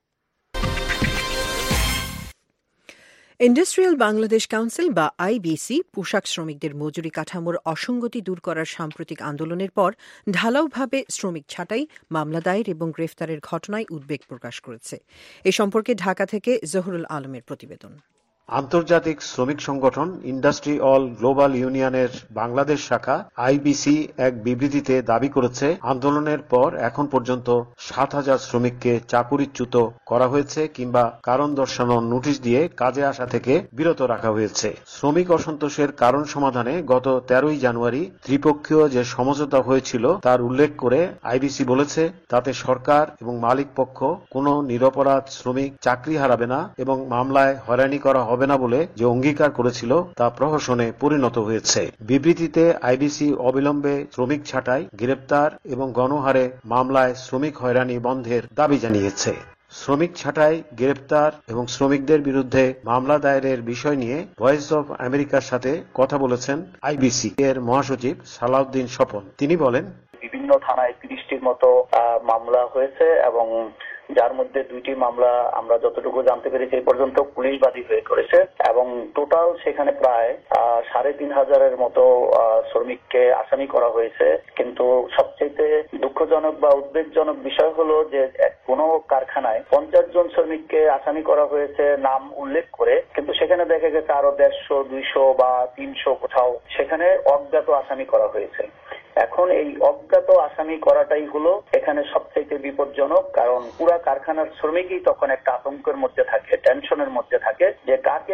ইন্ডাস্ট্রিয়াল বাংলাদেশ কাউন্সিল বা আইবিসি পোশাক শ্রমিকদের মজুরি কাঠামোর অসঙ্গতি দূর করার সাম্প্রতিক আন্দোলনের পর ঢালাওভাবে শ্রমিক ছাঁটাই, মামলা দায়ের এবং গ্রেফতারের ঘটনায় উদ্বেগ প্রকাশ করেছে। এ সম্পর্কে ঢাকা থেকে জহুরুল আলমের প্রতিবেদন। আন্তর্জাতিক শ্রমিক সংগঠন ইন্ডাস্ট্রি অল গ্লোবাল ইউনিয়নের বাংলাদেশ শাখা আইবিসি এক বিবৃতিতে দাবি করেছে, আন্দোলনের পর এখন পর্যন্ত 7,000 শ্রমিককে চাকুরিচ্যুত করা হয়েছে কিংবা কারণ দর্শানোর নোটিশ দিয়ে কাজে আসা থেকে বিরত রাখা হয়েছে। শ্রমিক অসন্তোষের কারণ সমাধানে গত 13ই জানুয়ারি ত্রিপক্ষীয় যে সমঝোতা হয়েছিল তার উল্লেখ করে আইবিসি বলেছে, তাতে সরকার এবং মালিক পক্ষ কোনো নিরপরাধ শ্রমিক চাকরি হারাবে না এবং মামলায় হয়রানি করা হবে না বলে যে অঙ্গীকার করেছিল তা প্রহসনে পরিণত হয়েছে। বিবৃতিতে আইবিসি অবিলম্বে শ্রমিক ছাঁটাই, গ্রেপ্তার এবং গণহারে মামলায় শ্রমিক হয়রানি বন্ধের দাবি জানিয়েছে। শ্রমিক ছাঁটাই, গ্রেপ্তার এবং শ্রমিকদের বিরুদ্ধে মামলা দায়েরের বিষয় নিয়ে ভয়েস অব আমেরিকার সাথে কথা বলেছেন আইবিসি এর মহাসচিব সালাউদ্দিন স্বপন। তিনি বলেন, বিভিন্ন থানায় 30টির মতো মামলা হয়েছে এবং যার মধ্যে 2টি মামলা আমরা যতটুকু জানতে পেরেছি এই পর্যন্ত পুলিশ বাদী হয়ে করেছে এবং টোটাল সেখানে প্রায় 3,500-এর মতো শ্রমিককে আসামি করা হয়েছে। কিন্তু সবচেয়ে দুঃখজনক বা উদ্বেগজনক বিষয় হলো যে কোনো কারখানায় 50 জন শ্রমিককে আসামি করা হয়েছে নাম উল্লেখ করে, কিন্তু সেখানে দেখা গেছে আরো 150, 200 বা 300 কোথাও সেখানে অজ্ঞাত আসামি করা হয়েছে। এখন এই অজ্ঞাত আসামি করাটাই হলো এখানে সবচেয়ে বিপজ্জনক, কারণ পুরা কারখানার শ্রমিকই তখন একটা আতঙ্কের মধ্যে থাকে, টেনশনের মধ্যে থাকে যে কাকে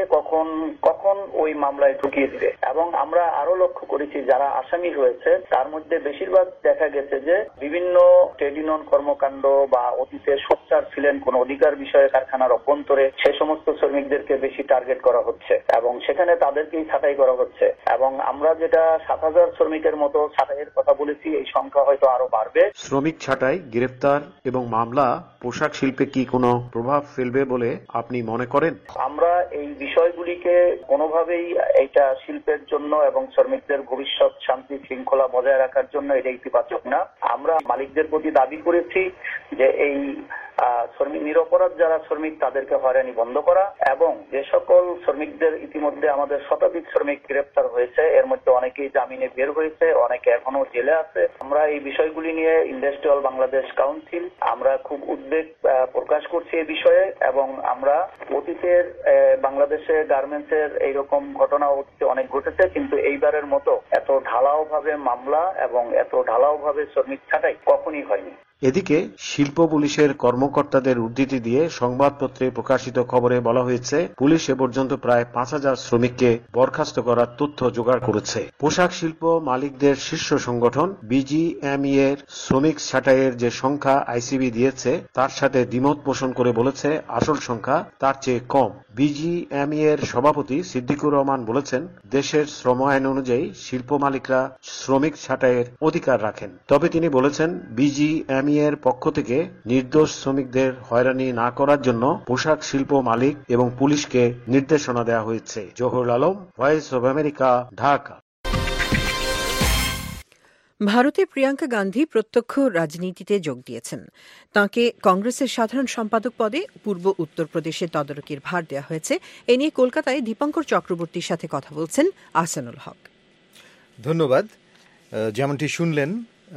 কখন ওই মামলায় ঢুকিয়ে দিবে। এবং আমরা আরো লক্ষ্য করেছি যারা আসামি হয়েছে তার মধ্যে বেশিরভাগ দেখা গেছে যে বিভিন্ন ট্রেড ইউনিয়ন কর্মকাণ্ড বা অতীতে সোচ্চার ছিলেন কোন অধিকার বিষয়ে কারখানার অভ্যন্তরে, সে সমস্ত শ্রমিকদেরকে বেশি টার্গেট করা হচ্ছে এবং সেখানে তাদেরকেই ছাঁটাই করা হচ্ছে। এবং আমরা যেটা 7,000 শ্রমিকের মতো ছাঁটাইয়ের কথা বলেছি, এই সংখ্যা হয়তো আরো বাড়বে। শ্রমিক ছাঁটাই, গ্রেফতার এবং মামলা পোশাক শিল্পে কি কোনো প্রভাব ফেলবে বলে আপনি মনে করেন? আমরা এই বিষয়গুলিকে কোনোভাবেই এটা শিল্পের জন্য এবং শ্রমিকদের ভবিষ্যৎ শান্তি শৃঙ্খলা বজায় রাখার জন্য এটা ইতিবাচক না। আমরা মালিকদের প্রতি দাবি করেছি যে এই শ্রমিক নিরপরাধ যারা শ্রমিক তাদেরকে হয়রানি বন্ধ করা, এবং যে সকল শ্রমিকদের ইতিমধ্যে আমাদের শতাধিক শ্রমিক গ্রেপ্তার হয়েছে, এর মধ্যে অনেকেই জামিনে বের হয়েছে, অনেকে এখনো জেলে আছে। আমরা এই বিষয়গুলি নিয়ে ইন্ডাস্ট্রিয়াল বাংলাদেশ কাউন্সিল আমরা খুব উদ্বেগ প্রকাশ করছি এই বিষয়ে, এবং আমরা অতীতের বাংলাদেশে গার্মেন্টসের এইরকম ঘটনা অতীতে অনেক ঘটেছে, কিন্তু এইবারের মতো এত ঢালাও ভাবে মামলা এবং এত ঢালাও ভাবে শ্রমিক ছাঁটাই কখনই হয়নি। এদিকে শিল্প পুলিশের কর্মকর্তাদের উদ্ধৃতি দিয়ে সংবাদপত্রে প্রকাশিত খবরে বলা হয়েছে, পুলিশ এ পর্যন্ত প্রায় 5,000 শ্রমিককে বরখাস্ত করার তথ্য জোগাড় করেছে। পোশাক শিল্প মালিকদের শীর্ষ সংগঠন বিজিএমই এর শ্রমিক ছাঁটাইয়ের যে সংখ্যা আইসিবি দিয়েছে তার সাথে দ্বিমত পোষণ করে বলেছে আসল সংখ্যা তার চেয়ে কম। বিজিএমই এর সভাপতি সিদ্দিকুর রহমান বলেছেন, দেশের শ্রম আইন অনুযায়ী শিল্প মালিকরা শ্রমিক ছাঁটাইয়ের অধিকার রাখেন। তবে তিনি বলেছেন, বিজিএমই এর পক্ষ থেকে নির্দোষ শ্রমিকদের হয়রানি না করার জন্য পোশাক শিল্প মালিক এবং পুলিশকে নির্দেশনা দেওয়া হয়েছে। Zahurul Alam, Voice of America, Dhaka. ভারতে প্রিয়াঙ্কা গান্ধী প্রত্যক্ষ রাজনীতিতে যোগ দিয়েছেন। তাঁকে কংগ্রেসের সাধারণ সম্পাদক পদে পূর্ব উত্তরপ্রদেশে তদারকির ভার দেওয়া হয়েছে। এ নিয়ে কলকাতায় দীপঙ্কর চক্রবর্তীর সাথে কথা বলছেন আহসানুল হক। ধন্যবাদ। যেমনটি শুনলেন,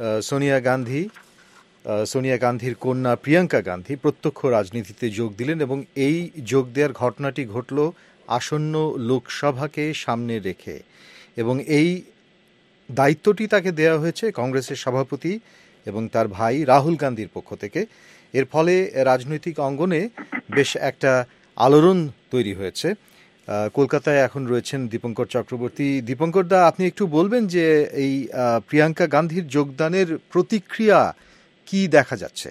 সোনিয়া গান্ধীর কন্যা প্রিয়াঙ্কা গান্ধী প্রত্যক্ষ রাজনীতিতে যোগ দিলেন এবং এই যোগ দেওয়ার ঘটনাটি ঘটল আসন্ন লোকসভাকে সামনে রেখে, এবং এই দায়িত্বটি তাকে দেওয়া হয়েছে কংগ্রেসের সভাপতি এবং তার ভাই রাহুল গান্ধীর পক্ষ থেকে। এর ফলে রাজনৈতিক অঙ্গনে বেশ একটা আলোড়ন তৈরি হয়েছে। কলকাতায় এখন রয়েছেন দীপঙ্কর চক্রবর্তী। দীপঙ্কর দা, আপনি একটু বলবেন যে এই প্রিয়াঙ্কা গান্ধীর যোগদানের প্রতিক্রিয়া কি দেখা যাচ্ছে?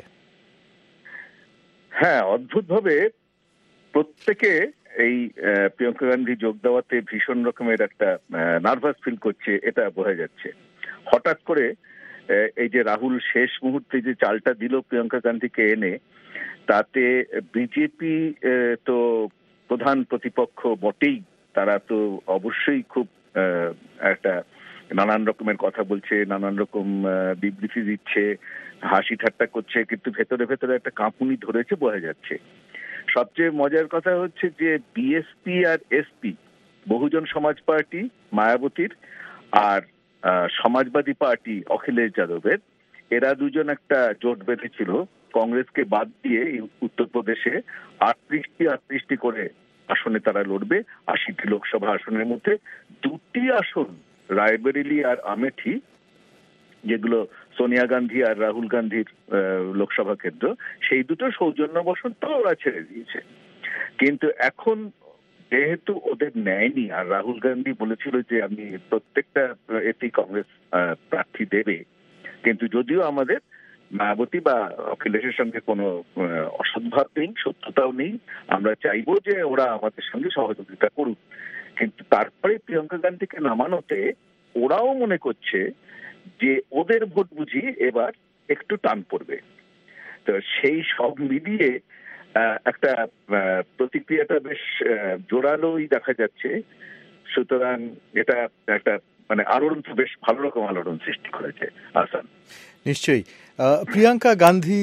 হ্যাঁ, অদ্ভুতভাবে প্রত্যেকে এই প্রিয়াঙ্কা গান্ধী যোগ দেওয়াতে ভীষণ রকমের একটা নার্ভাস ফিল করছে, এটা বোঝা যাচ্ছে। হঠাৎ করে এই যে রাহুল শেষ মুহূর্তে যে চালটা দিল প্রিয়াঙ্কা গান্ধীকে এনে, তাতে বিজেপি তো প্রধান প্রতিপক্ষ বটেই, তারা তো অবশ্যই খুব একটা নানান রকমের কথা বলছে, নানান রকম বিবৃতি দিচ্ছে, হাসি ঠাট্টা করছে, কিন্তু ভেতরে ভেতরে একটা কাঁপুনি ধরেছে বোঝা যাচ্ছে। সবচেয়ে মজার কথা হচ্ছে যে বিএসপি আর এসপি, বহুজন সমাজ পার্টি মায়াবতীর আর সমাজবাদী পার্টি অখিলেশ যাদবের, এরা দুজন একটা জোট বেঁধেছিল কংগ্রেসকে বাদ দিয়ে উত্তরপ্রদেশে 38টি করে আসনে তারা লড়বে। 80টি লোকসভা আসনের মধ্যে 2টি আসন রায়বেরেলি আর আমেঠি, যেগুলো সোনিয়া গান্ধী আর রাহুল গান্ধীর লোকসভা কেন্দ্র, সেই দুটো সৌজন্যবশত ওরা ছেড়ে দিয়েছে। কিন্তু এখন যেহেতু ওদের নেয়নি, আর রাহুল গান্ধী বলেছিল যে আমি প্রত্যেকটা এতেই কংগ্রেস প্রার্থী দেবে, কিন্তু যদিও আমাদের মায়াবতী বা অখিলেশের সঙ্গে কোনো অসদ্ভাব নেই, সত্যতাও নেই, আমরা চাইবো যে ওরা আমাদের সঙ্গে সহযোগিতা করুক, কিন্তু তারপরে প্রিয়াঙ্কা গান্ধীকে নামানোতে ওরাও মনে করছে যে ওদের ভোট বুঝি এবার একটু টান পড়বে। তো সেই সব মিলিয়ে একটা প্রতিক্রিয়াটা বেশ জোরালোই দেখা যাচ্ছে। সুতরাং এটা একটা মানে আলোড়ন, বেশ ভালো রকম আলোড়ন সৃষ্টি করেছে। আসান, নিশ্চয়ই। প্রিয়াঙ্কা গান্ধী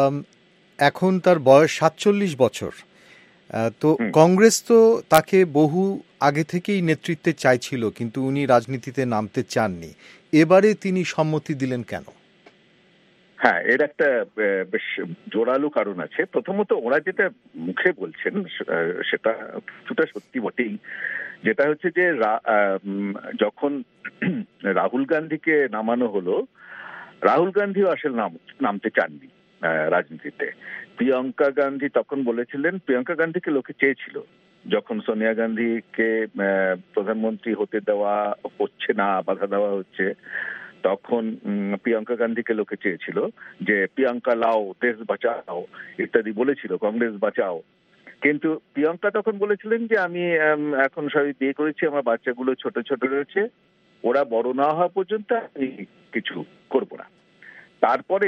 এখন তার বয়স 47 বছর। তো কংগ্রেস তো তাকে বহু আগে থেকেই নেতৃত্বে চাইছিল, কিন্তু উনি রাজনীতিতে নামতে চাননি। এবারে তিনি সম্মতি দিলেন কেন? হ্যাঁ, এর একটা বেশ জোরালো কারণ আছে। প্রথমত ওরা যেটা মুখে বলছেন সেটা কিছুটা সত্যি বটেই, যেটা হচ্ছে যে যখন রাহুল গান্ধীকে নামানো হলো, রাহুল গান্ধীও আসলে নামতে চাননি রাজনীতিতে। প্রিয়াঙ্কা গান্ধী তখন বলেছিলেন, প্রিয়াঙ্কা গান্ধীকে লোকে চেয়েছিল যখন সোনিয়া গান্ধীকে প্রধানমন্ত্রী হতে দেওয়া হচ্ছে না, বাধা দেওয়া হচ্ছে, তখন প্রিয়াঙ্কা গান্ধীকে লোকে চেয়েছিল যে প্রিয়াঙ্কা লাও, দেশ বাঁচাও ইত্যাদি বলেছিল, কংগ্রেস বাঁচাও। কিন্তু প্রিয়াঙ্কা তখন বলেছিলেন যে আমি এখন সবই বিয়ে করেছি, আমার বাচ্চাগুলো ছোট ছোট রয়েছে, ওরা বড় না হওয়া পর্যন্ত আমি কিছু করব না। তারপরে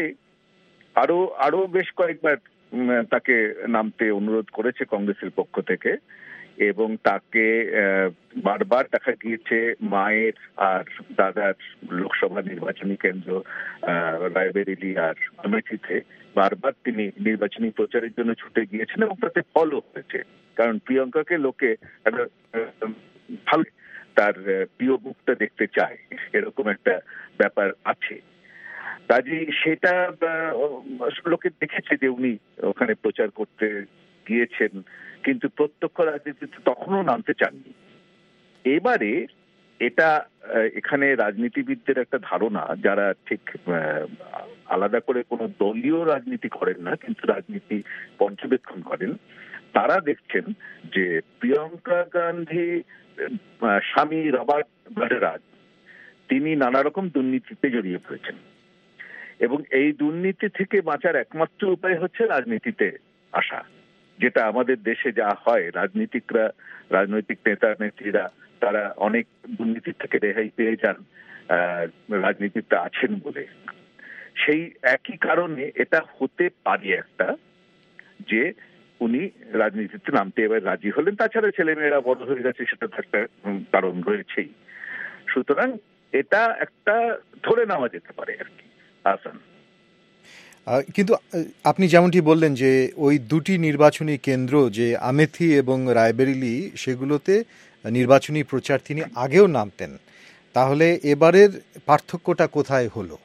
আরো বেশ কয়েকবার তাকে নামতে অনুরোধ করেছে কংগ্রেসের পক্ষ থেকে, এবং তাকে বারবার দেখা গিয়েছে মায়ের আর দাদার লোকসভা নির্বাচনী কেন্দ্র রায়বেরেলি আর আমেঠিতে বারবার তিনি নির্বাচনী প্রচারের জন্য ছুটে গিয়েছেন এবং তাতে ফলও হয়েছে। কারণ প্রিয়ঙ্কাকে লোকে ভালো তার প্রিয় মুখটা দেখতে চায়, এরকম একটা ব্যাপার আছে। কাজেই সেটা লোকে দেখেছে যে উনি ওখানে প্রচার করতে গিয়েছেন, কিন্তু প্রত্যক্ষ রাজনীতিতে তখনও নামতে চাননি। এবারে এটা এখানে রাজনীতিবিদদের একটা ধারণা, যারা ঠিক আলাদা করে কোনো দলীয় রাজনীতি করেন না কিন্তু রাজনীতি পর্যবেক্ষণ করেন, তারা দেখছেন যে প্রিয়াঙ্কা গান্ধী স্বামী রবার্ট ভাদ্রাজ তিনি নানা রকম দুর্নীতিতে জড়িয়ে পড়েছেন এবং এই দুর্নীতি থেকে বাঁচার একমাত্র উপায় হচ্ছে রাজনীতিতে আসা। যেটা আমাদের দেশে যা হয়, রাজনীতিকরা, রাজনৈতিক নেতা নেত্রীরা তারা অনেক দুর্নীতি থেকে রেহাই পেয়ে যান রাজনীতিতে আছেন বলে। সেই একই কারণে এটা হতে পারে একটা, যে উনি রাজনীতিতে নামতে এবার রাজি হলেন। তাছাড়া ছেলেমেয়েরা বড় হয়ে গেছে, সেটা তো একটা কারণ রয়েছেই। সুতরাং এটা একটা ধরে নেওয়া যেতে পারে আর কি আসান। কিন্তু আপনি যেমনটি বললেন যে ওই দুটি নির্বাচনী কেন্দ্র যে আমেথি এবং রায়বেরেলি, সেগুলোতে নির্বাচনী প্রচার তিনি আগেও নামতেন, তাহলে এবারের পার্থক্যটা কোথায় হলো?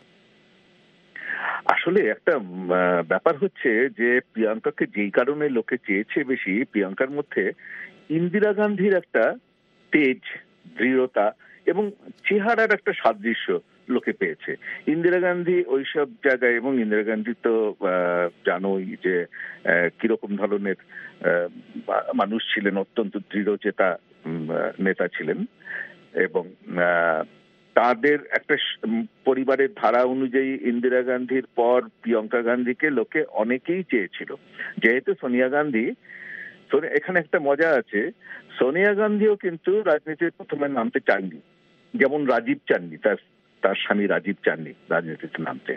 আসলে একটা ব্যাপার হচ্ছে যে প্রিয়াঙ্কাকে যেই কারণে লোকে চেয়েছে বেশি, প্রিয়াঙ্কার মধ্যে ইন্দিরা গান্ধীর একটা তেজ, দৃঢ়তা এবং চেহারার একটা সাদৃশ্য লোকে পেয়েছে। ইন্দিরা গান্ধী ওইসব জায়গায়, এবং ইন্দিরা গান্ধী তো জানোই যে কিরকম ধরনের মানুষ ছিলেন, অত্যন্ত দৃঢ়চেতা নেতা ছিলেন এবং তাদের একটা পরিবারের ধারা অনুযায়ী ইন্দিরা গান্ধীর পর প্রিয়াঙ্কা গান্ধীকে লোকে অনেকেই চেয়েছিল। যেহেতু সোনিয়া গান্ধী, এখানে একটা মজা আছে, সোনিয়া গান্ধীও কিন্তু রাজনীতির প্রথমে নামতে চাননি, যেমন রাজীব চাননি, তার স্বামী রাজীব চাননি রাজনীতিতে নামতে।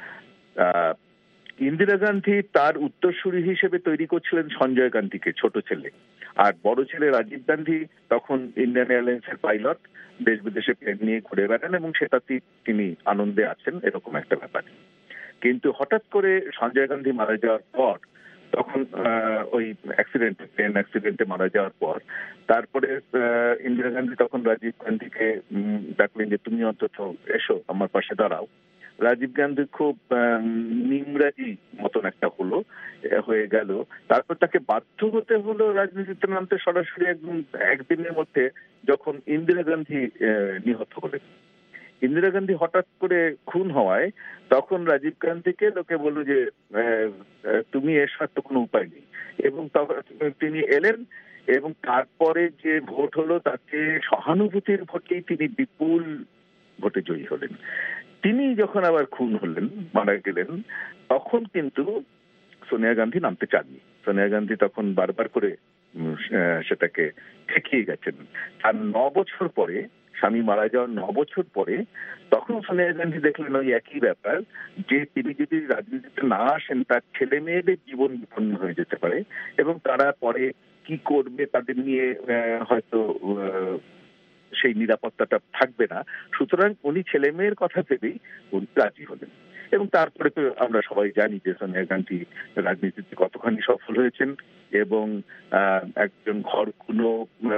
ইন্দিরা গান্ধী তার উত্তরসূরি হিসেবে তৈরি করছিলেন সঞ্জয় গান্ধীকে, ছোট ছেলে, আর বড় ছেলে রাজীব গান্ধী তখন ইন্ডিয়ান এয়ারলাইন্সের পাইলট, দেশ বিদেশে প্লেন নিয়ে ঘুরে বেড়ান এবং সেটাতে তিনি আনন্দে আছেন, এরকম একটা ব্যাপার। কিন্তু হঠাৎ করে সঞ্জয় গান্ধী মারা যাওয়ার পর, তখন ওই প্লেন অ্যাক্সিডেন্টে মারা যাওয়ার পর, তারপরে ইন্দিরা গান্ধী তখন রাজীব গান্ধীকে ডাকলেন যে তুমি অন্তত এসো, আমার পাশে দাঁড়াও। রাজীব গান্ধী খুব নিমরাজি মতন একটা হয়ে গেল। তারপর তাকে বাধ্য হতে হলো রাজনীতিতে নামতে সরাসরি একদিনের মধ্যে, যখন ইন্দিরা গান্ধী নিহত হলেন। ইন্দিরা গান্ধী হঠাৎ করে খুন হওয়ায় তখন রাজীব গান্ধীকে লোকে বলল যে তুমি এসব তো কোনো উপায় নেই, এবং তিনি এলেন এবং তারপরে যে ভোট হলো তাতে সহানুভূতির ভোটেই তিনি বিপুল ভোটে জয়ী হলেন। তিনি যখন আবার খুন হলেন, মারা গেলেন, তখন কিন্তু সোনিয়া গান্ধী নামতে চাননি। সোনিয়া গান্ধী তখন বারবার করে সেটাকে ঠেকিয়ে গেছেন। আর 9 বছর পরে, স্বামী মারা যাওয়ার 9 বছর পরে, তখন সোনিয়া গান্ধী দেখলেন ওই একই ব্যাপার, যে তিনি যদি রাজনীতিতে না আসেন তার ছেলে মেয়েদের জীবন বিপন্ন হয়ে যেতে পারে এবং তারা পরে কি করবে তাদের নিয়ে হয়তো সেই নিরাপত্তাটা থাকবে না। সুতরাং উনি ছেলে মেয়ের কথা ভেবেই উনি রাজি হলেন। এবং তারপরে তো আমরা সবাই জানি যে সোনিয়া গান্ধী রাজনীতিতে কতখানি সফল হয়েছেন এবং একজন ঘরকুনো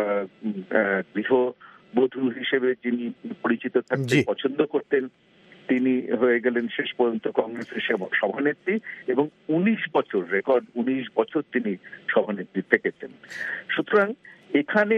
গৃহবধূ হিসেবে যিনি পরিচিত থাকতে পছন্দ করতেন, তিনি হয়ে গেলেন শেষ পর্যন্ত কংগ্রেসের সভানেত্রী এবং 19 বছর, রেকর্ড 19 বছর তিনি সভানেত্রী থেকেছেন। সুতরাং এখানে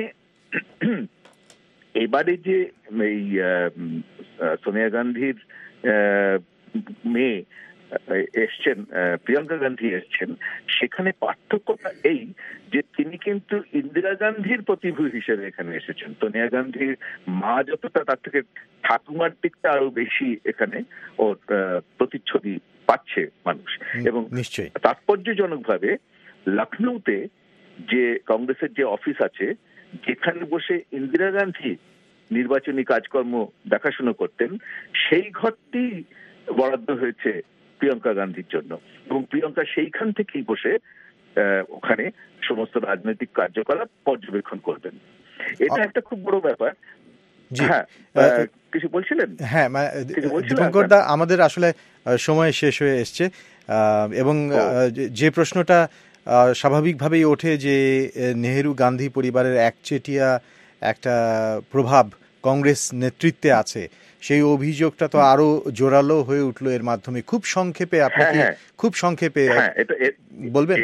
এবারে যে এই সোনিয়া গান্ধীর মেয়ে এসছেন, প্রিয়াঙ্কা গান্ধী এসছেন, সেখানে পার্থক্যটা এই যে তিনি কিন্তু ইন্দিরা গান্ধীর প্রতিভূ হিসেবে এখানে এসেছেন। সোনিয়া গান্ধীর মা যতটা, তার থেকে ঠাকুমার দিকটা আরো বেশি এখানে ওর প্রতিচ্ছবি পাচ্ছে মানুষ। এবং তাৎপর্যজনকভাবে লখনৌতে যে কংগ্রেসের যে অফিস আছে, যেখানে বসে ইন্দিরা গান্ধী নির্বাচনী কাজকর্ম দেখাশোনা করতেন, সেই ঘরটি বরাদ্দ হয়েছে প্রিয়াঙ্কা গান্ধীর জন্য এবং প্রিয়াঙ্কা সেইখান থেকেই বসে ওখানে সমস্ত রাজনৈতিক কার্যকলাপ পর্যবেক্ষণ করবেন। এটা একটা খুব বড় ব্যাপার। হ্যাঁ, কিছু বলছিলেন? হ্যাঁ, দীপঙ্কর দা, আমাদের আসলে সময় শেষ হয়ে এসছে এবং যে প্রশ্নটা স্বাভাবিকভাবেই ওঠে যে নেহেরু গান্ধী পরিবারের একচেটিয়া একটা প্রভাব কংগ্রেস নেতৃত্বে আছে, সেই অভিযোগটা তো আরো জোরালো হয়ে উঠলো এর মাধ্যমে। খুব সংক্ষেপে আপনাকে খুব সংক্ষেপে বলবেন।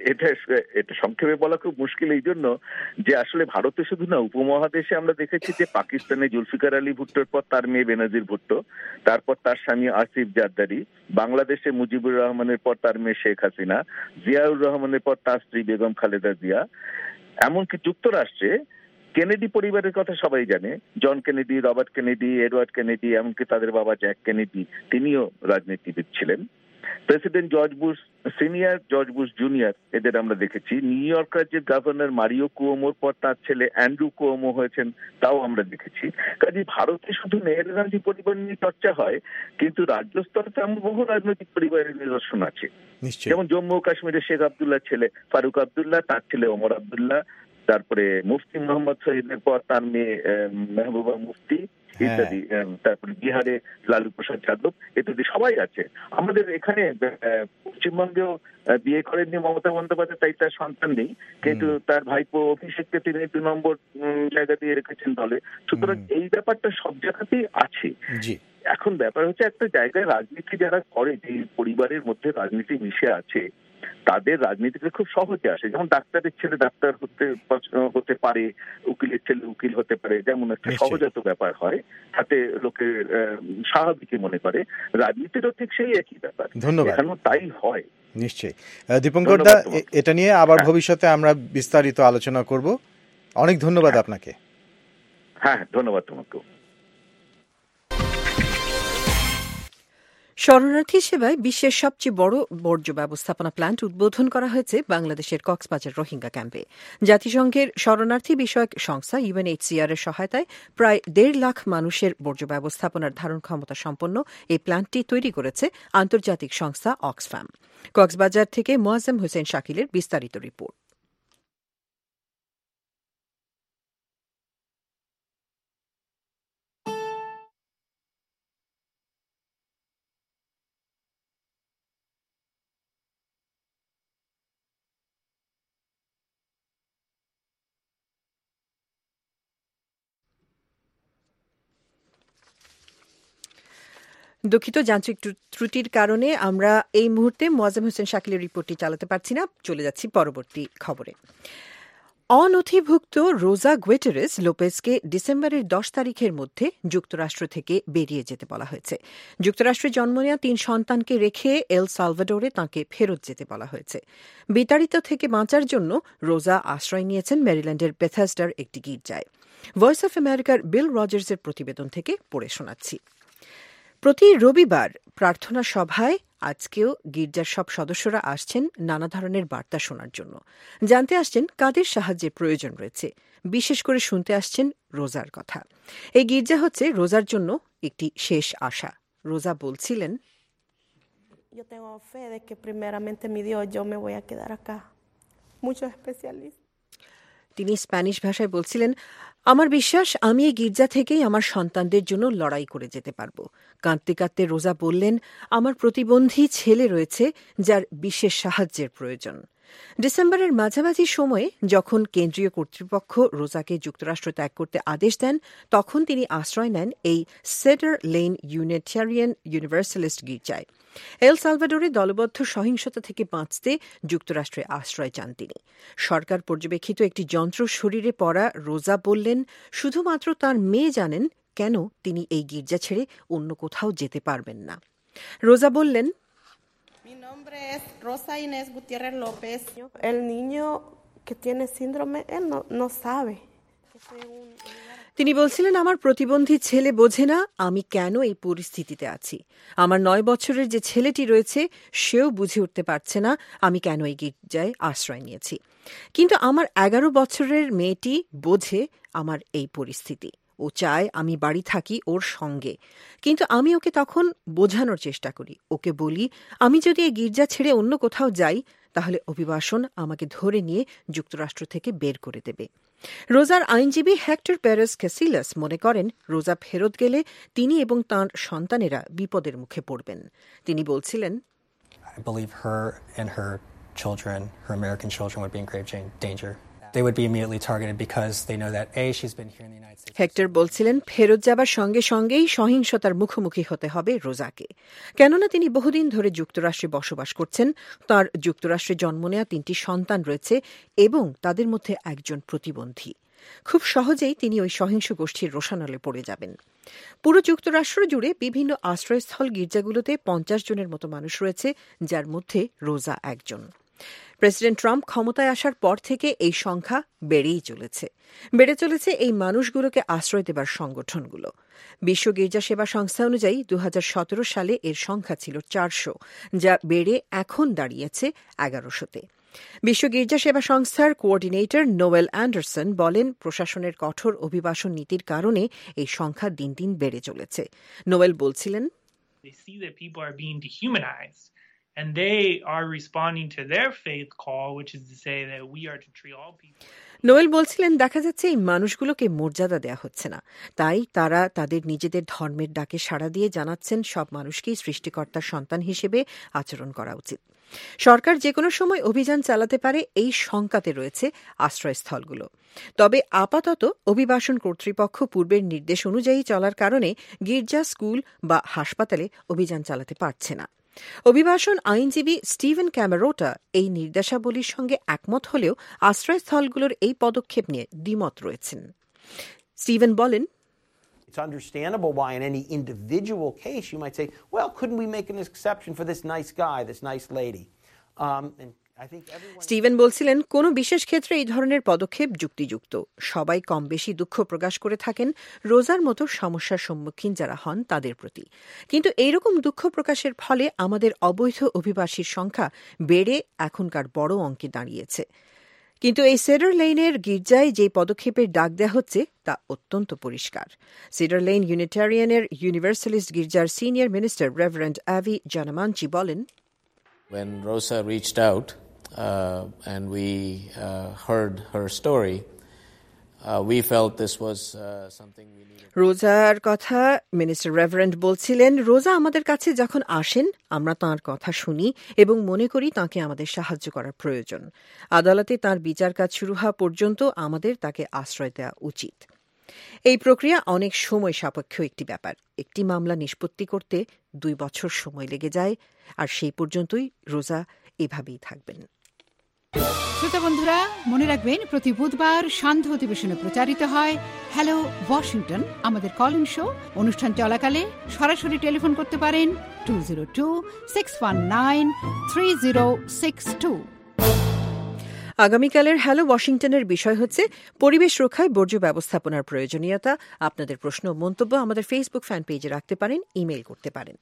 এটা সংক্ষেপে বলা খুব মুশকিল এই জন্য যে আসলে ভারতে শুধু না, উপমহাদেশে আমরা দেখেছি যে পাকিস্তানে জুলফিকার আলী ভুট্টোর পর তার মেয়ে বেনাজির ভুট্টো, তারপর তার স্বামী আসিফ জারদারি, বাংলাদেশে মুজিবুর রহমানের পর তার মেয়ে শেখ হাসিনা, জিয়াউর রহমানের পর তার স্ত্রী বেগম খালেদা জিয়া, এমনকি যুক্তরাষ্ট্রে কেনেডি পরিবারের কথা সবাই জানে, John Kennedy, Robert Kennedy, Edward Kennedy, এমনকি তাদের বাবা জ্যাক কেনেডি, তিনিও রাজনীতিবিদ ছিলেন। President George Bush senior, George Bush junior, এদের আমরা দেখেছি। নিউ ইয়র্ক রাজ্যের গভর্নর মারিও কুয়োমোর পর তার ছেলে অ্যান্ড্রু কুয়োমো হয়েছেন, তাও আমরা দেখেছি। কাজে ভারতে শুধু নেহেরু গান্ধী পরিবার নিয়ে চর্চা হয়, কিন্তু রাজ্য স্তরে এমন বহু রাজনৈতিক পরিবারের নিদর্শন আছে। যেমন জম্মু ও কাশ্মীরের শেখ আবদুল্লাহ ছেলে ফারুক আবদুল্লাহ, তার ছেলে ওমর আবদুল্লাহ, তারপরে মুফতি মোহাম্মদ শহীদের পর তার মেয়ে মেহবুবা মুফতি ইত্যাদি, তারপরে বিহারে লালু প্রসাদ যাদব ইত্যাদি সবাই আছে। আমাদের এখানে পশ্চিমবঙ্গেও বিয়ে করেননি মমতা বন্দ্যোপাধ্যায়, তাই তার সন্তান নেই, কিন্তু তার ভাইপো অভিষেককে তিনি 2 নম্বর জায়গা দিয়ে রেখেছেন দলে। সুতরাং এই ব্যাপারটা সব জায়গাতেই আছে। এখন ব্যাপার হচ্ছে একটা জায়গায় রাজনীতি যারা করে, যে পরিবারের মধ্যে রাজনীতি মিশে আছে, তাদের রাজনীতিতে খুব সহজে আসে। যেমন ডাক্তারের ছেলে ডাক্তার হতে পারে, উকিলের ছেলে উকিল হতে পারে, যেমন একটা সহজাত ব্যাপার হয়, তাতে লোকে স্বাভাবিকই মনে করে। রাজনীতিরও ঠিক সেই একই ব্যাপার, এখানেও তাই হয়। নিশ্চয়ই। দীপঙ্কর দা, এটা নিয়ে আবার ভবিষ্যতে আমরা বিস্তারিত আলোচনা করব। অনেক ধন্যবাদ আপনাকে। হ্যাঁ, ধন্যবাদ তোমাকেও। শরণার্থী সেবায় বিশ্বের সবচেয়ে বড় বর্জ্য ব্যবস্থাপনা প্ল্যান্ট উদ্বোধন করা হয়েছে বাংলাদেশের কক্সবাজার রোহিঙ্গা ক্যাম্পে। জাতিসংঘের শরণার্থী বিষয়ক সংস্থা UNHCR এর সহায়তায় প্রায় 1.5 লাখ মানুষের বর্জ্য ব্যবস্থাপনার ধারণ ক্ষমতা সম্পন্ন এই প্ল্যান্টটি তৈরি করেছে আন্তর্জাতিক সংস্থা অক্সফ্যাম। কক্সবাজার থেকে মোয়াজ্জেম হোসেন শাকিলের বিস্তারিত রিপোর্ট। দুঃখিত, যান্ত্রিক ত্রুটির কারণে আমরা এই মুহূর্তে মোয়াজ্জেম হোসেন শাকিলের রিপোর্টটি চালাতে পারছি না। চলে যাচ্ছি পরবর্তী খবরে। অনথিভুক্ত রোজা গুয়েটেরেস লোপেজকে ডিসেম্বরের 10 তারিখের মধ্যে যুক্তরাষ্ট্র থেকে বেরিয়ে যেতে বলা হয়েছে। যুক্তরাষ্ট্রে জন্ম নেওয়া 3 সন্তানকে রেখে এল সালভাডোরে তাঁকে ফেরত যেতে বলা হয়েছে। বিতাড়িত থেকে বাঁচার জন্য রোজা আশ্রয় নিয়েছেন মেরিল্যান্ডের বেথাসডার একটি গির্জায়। ভয়েস অফ আমেরিকার বিল রজার্সের প্রতিবেদন থেকে পড়ে শোনাচ্ছি। প্রতি রবিবার প্রার্থনা সভায় আজকেও গির্জার সব সদস্যরা আসছেন নানা ধরনের বার্তা শোনার জন্য। জানতে আসছেন কাদের সাহায্যের প্রয়োজন রয়েছে, বিশেষ করে শুনতে আসছেন রোজার কথা। এই গির্জা হচ্ছে রোজার জন্য একটি শেষ আশা। রোজা বলছিলেন, তিনি স্প্যানিশ ভাষায় বলছিলেন, আমার বিশ্বাস আমি এই গির্জা থেকেই আমার সন্তানদের জন্য লড়াই করে যেতে পারব। কাঁদতে কাঁদতে রোজা বললেন, আমার প্রতিবন্ধী ছেলে রয়েছে যার বিশেষ সাহায্যের প্রয়োজন। ডিসেম্বরের মাঝামাঝি সময়ে যখন কেন্দ্রীয় কর্তৃপক্ষ রোজাকে যুক্তরাষ্ট্র ত্যাগ করতে আদেশ দেন, তখন তিনি আশ্রয় নেন এই সেডার লেন ইউনিটেরিয়ান ইউনিভার্সালিস্ট গির্জায়। এল সালভাডোরে দলবদ্ধ সহিংসতা থেকে বাঁচতে যুক্তরাষ্ট্রে আশ্রয় চান তিনি। সরকার পর্যবেক্ষিত একটি যন্ত্র শরীরে পরা রোজা বললেন, শুধুমাত্র তার মেয়ে জানেন কেন তিনি এই গির্জা ছেড়ে অন্য কোথাও যেতে পারবেন না। রোজা বললেন, Mi nombre es Rosa Inés Gutiérrez López. El niño que tiene síndrome, él no sabe. তিনি বলছিলেন, আমার প্রতিবন্ধী ছেলে বোঝে না আমি কেন এই পরিস্থিতিতে আছি। আমার 9 বছরের যে ছেলেটি রয়েছে সেও বুঝে উঠতে পারছে না আমি কেন এই গির্জায় আশ্রয় নিয়েছি। কিন্তু আমার 11 বছরের মেয়েটি বোঝে আমার এই পরিস্থিতি। ও চায় আমি বাড়ি থাকি ওর সঙ্গে, কিন্তু আমি ওকে তখন বোঝানোর চেষ্টা করি। ওকে বলি, আমি যদি এই গির্জা ছেড়ে অন্য কোথাও যাই তাহলে অভিবাসন আমাকে ধরে নিয়ে যুক্তরাষ্ট্র থেকে বের করে দেবে। রোজার আইনজীবী হেক্টর পেরেস ক্যাসিলাস মনে করেন, রোজা ফেরত গেলে তিনি এবং তাঁর সন্তানেরা বিপদের মুখে পড়বেন। তিনি বলছিলেন, I believe her and her children, her American children, would be in grave danger. They would be immediately targeted because they know that she's been here in the United States. Hector বলছিলেন, ফেরত যাবার সঙ্গে সঙ্গেই সহিংসতার মুখোমুখি হতে হবে রোজাকে, কেননা তিনি বহুদিন ধরে যুক্তরাষ্ট্রে বসবাস করছেন। তার যুক্তরাষ্ট্রে জন্ম নেওয়া 3টি সন্তান রয়েছে এবং তাদের মধ্যে একজন প্রতিবন্ধী। খুব সহজেই তিনি ওই সহিংস গোষ্ঠীর রোষানলে পড়ে যাবেন। পুরো যুক্তরাষ্ট্র জুড়ে বিভিন্ন আশ্রয়স্থল গির্জাগুলোতে 50 জনের মতো মানুষ রয়েছে, যার মধ্যে রোজা একজন। প্রেসিডেন্ট ট্রাম্প ক্ষমতায় আসার পর থেকে এই সংখ্যা বেড়ে চলেছে এই মানুষগুলোকে আশ্রয় দেবার সংগঠনগুলো। বিশ্ব গির্জা সেবা সংস্থা অনুযায়ী 2017 সালে এর সংখ্যা ছিল 400, যা বেড়ে এখন দাঁড়িয়েছে 1100-তে। বিশ্ব গির্জা সেবা সংস্থার কোঅর্ডিনেটর নোয়েল অ্যান্ডারসন বলেন, প্রশাসনের কঠোর অভিবাসন নীতির কারণে এই সংখ্যা দিন দিন বেড়ে চলেছে। নোয়েল বলছিলেন, and they are responding to their faith call, which is to say that we are to treat all people. Noel বলছিলেন, দেখা যাচ্ছে এই মানুষগুলোকে মর্যাদা দেয়া হচ্ছে না, তাই তারা তাদের নিজেদের ধর্মের ডাকে সাড়া দিয়ে জানাচ্ছেন সব মানুষকেই সৃষ্টিকর্তার সন্তান হিসেবে আচরণ করা উচিত। সরকার যে কোনো সময় অভিযান চালাতে পারে, এই শঙ্কাতে রয়েছে আশ্রয়স্থলগুলো। তবে আপাতত অভিবাসন কর্তৃপক্ষ পূর্বের নির্দেশ অনুযায়ী চলার কারণে গির্জা, স্কুল বা হাসপাতালে অভিযান চালাতে পারছে না। অভিবাসন আইনজীবী স্টিভেন ক্যামেরোটা এই নির্দেশাবলীর সঙ্গে একমত হলেও আশ্রয়স্থলগুলোর এই পদক্ষেপ নিয়ে দ্বিমত রয়েছেন। স্টিভেন বলেন, It's understandable why in any individual case you might say, well, couldn't we make an exception for this nice guy, this nice lady? Steven বলছিলেন, কোনো বিশেষ ক্ষেত্রে এই ধরনের পদক্ষেপ যুক্তিযুক্ত। সবাই কম বেশি দুঃখ প্রকাশ করে থাকেন রোজার মতো সমস্যার সম্মুখীন যারা হন তাদের প্রতি, কিন্তু এইরকম দুঃখ প্রকাশের ফলে আমাদের অবৈধ অভিবাসীর সংখ্যা বেড়ে এখনকার বড় অঙ্কে দাঁড়িয়েছে। কিন্তু এই সেডার লেইনের গির্জায় যে পদক্ষেপের ডাক দেওয়া হচ্ছে তা অত্যন্ত পরিষ্কার। সেডার লেইন ইউনিটারিয়ানের ইউনিভার্সালিস্ট গির্জার senior minister reverend Avi Janamanchi বলেন, When Rosa reached out and we heard her story, we felt this was something we needed. রোজার কথা মিনিস্টার রেভারেন্ড বলছিলেন, রোজা আমাদের কাছে যখন আসেন আমরা তাঁর কথা শুনি এবং মনে করি তাঁকে আমাদের সাহায্য করার প্রয়োজন। আদালতে তাঁর বিচার কাজ শুরু হওয়া পর্যন্ত আমাদের তাকে আশ্রয় দেওয়া উচিত। এই প্রক্রিয়া অনেক সময় সাপেক্ষ একটি ব্যাপার। একটি মামলা নিষ্পত্তি করতে 2 বছর সময় লেগে যায়, আর সেই পর্যন্তই রোজা এভাবেই থাকবেন। শ্রোতা বন্ধুরা, মনে রাখবেন, প্রতি বুধবার সান্ধ্য অধিবেশনে প্রচারিত হয় হ্যালো ওয়াশিংটন, আমাদের কল ইন শো। অনুষ্ঠান চলাকালে সরাসরি টেলিফোন করতে পারেন 202-619-3062। আগামীকালের হ্যালো ওয়াশিংটনের বিষয় হচ্ছে পরিবেশ রক্ষায় বর্জ্য ব্যবস্থাপনার প্রয়োজনীয়তা। আপনাদের প্রশ্ন ও মন্তব্য আমাদের ফেসবুক ফ্যান পেজে রাখতে পারেন, ইমেইল করতে পারেন।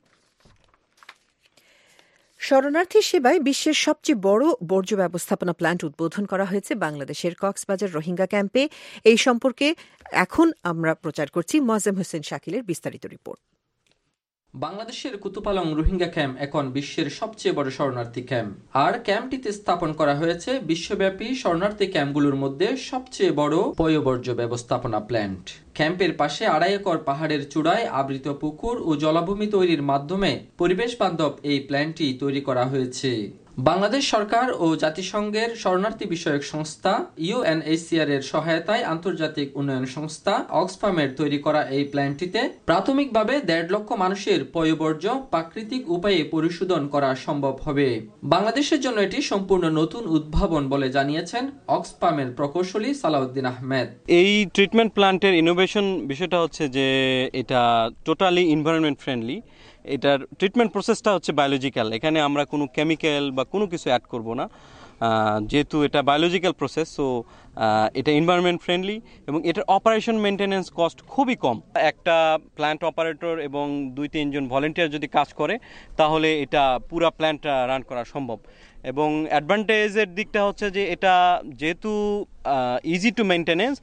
শরণার্থী সেবায় বিশ্বের সবচেয়ে বড় বর্জ্য ব্যবস্থাপনা প্ল্যান্ট উদ্বোধন করা হয়েছে বাংলাদেশের কক্সবাজার রোহিঙ্গা ক্যাম্পে। এই সম্পর্কে এখন আমরা প্রচার করছি মোয়াজ্জেম হোসেন শাকিলের বিস্তারিত রিপোর্ট। বাংলাদেশের কুতুপালং রোহিঙ্গা ক্যাম্প এখন বিশ্বের সবচেয়ে বড় শরণার্থী ক্যাম্প, আর ক্যাম্পটিতে স্থাপন করা হয়েছে বিশ্বব্যাপী শরণার্থী ক্যাম্পগুলোর মধ্যে সবচেয়ে বড় পয়ঃবর্জ্য ব্যবস্থাপনা প্ল্যান্ট। ক্যাম্পের পাশে 2.5 একর পাহাড়ের চূড়ায় আবৃত পুকুর ও জলাভূমি তৈরির মাধ্যমে পরিবেশ বান্ধব এই প্ল্যান্টটি তৈরি করা হয়েছে। বাংলাদেশ সরকার ও জাতিসংঘের শরণার্থী বিষয়ক সংস্থা UNHCR এর সহায়তায় আন্তর্জাতিক উন্নয়ন সংস্থা অক্সফামের তৈরি করা এই প্ল্যান্টটিতে প্রাথমিকভাবে 1.5 লক্ষ মানুষের পয়ঃবর্জ্য প্রাকৃতিক উপায়ে পরিশোধন করা সম্ভব হবে। বাংলাদেশের জন্য এটি সম্পূর্ণ নতুন উদ্ভাবন বলে জানিয়েছেন অক্সফামের প্রকৌশলী সালাউদ্দিন আহমেদ। এই ট্রিটমেন্ট প্ল্যান্টের ইনোভেশন বিষয়টা হচ্ছে যে এটা টোটালি এনভায়রনমেন্ট ফ্রেন্ডলি। এটার ট্রিটমেন্ট প্রসেসটা হচ্ছে বায়োলজিক্যাল, এখানে আমরা কোনো কেমিক্যাল বা কোনো কিছু অ্যাড করব না, যেহেতু এটা বায়োলজিক্যাল প্রসেস। সো এটা এনভায়রনমেন্ট ফ্রেন্ডলি এবং এটার অপারেশন মেনটেন্যান্স কস্ট খুবই কম। একটা প্ল্যান্ট অপারেটর এবং 2-3 জন ভলেন্টিয়ার যদি কাজ করে তাহলে এটা পুরো প্ল্যান্টটা রান করা সম্ভব। এবং অ্যাডভান্টেজের দিকটা হচ্ছে যে এটা যেহেতু ইজি টু মেনটেনেন্স,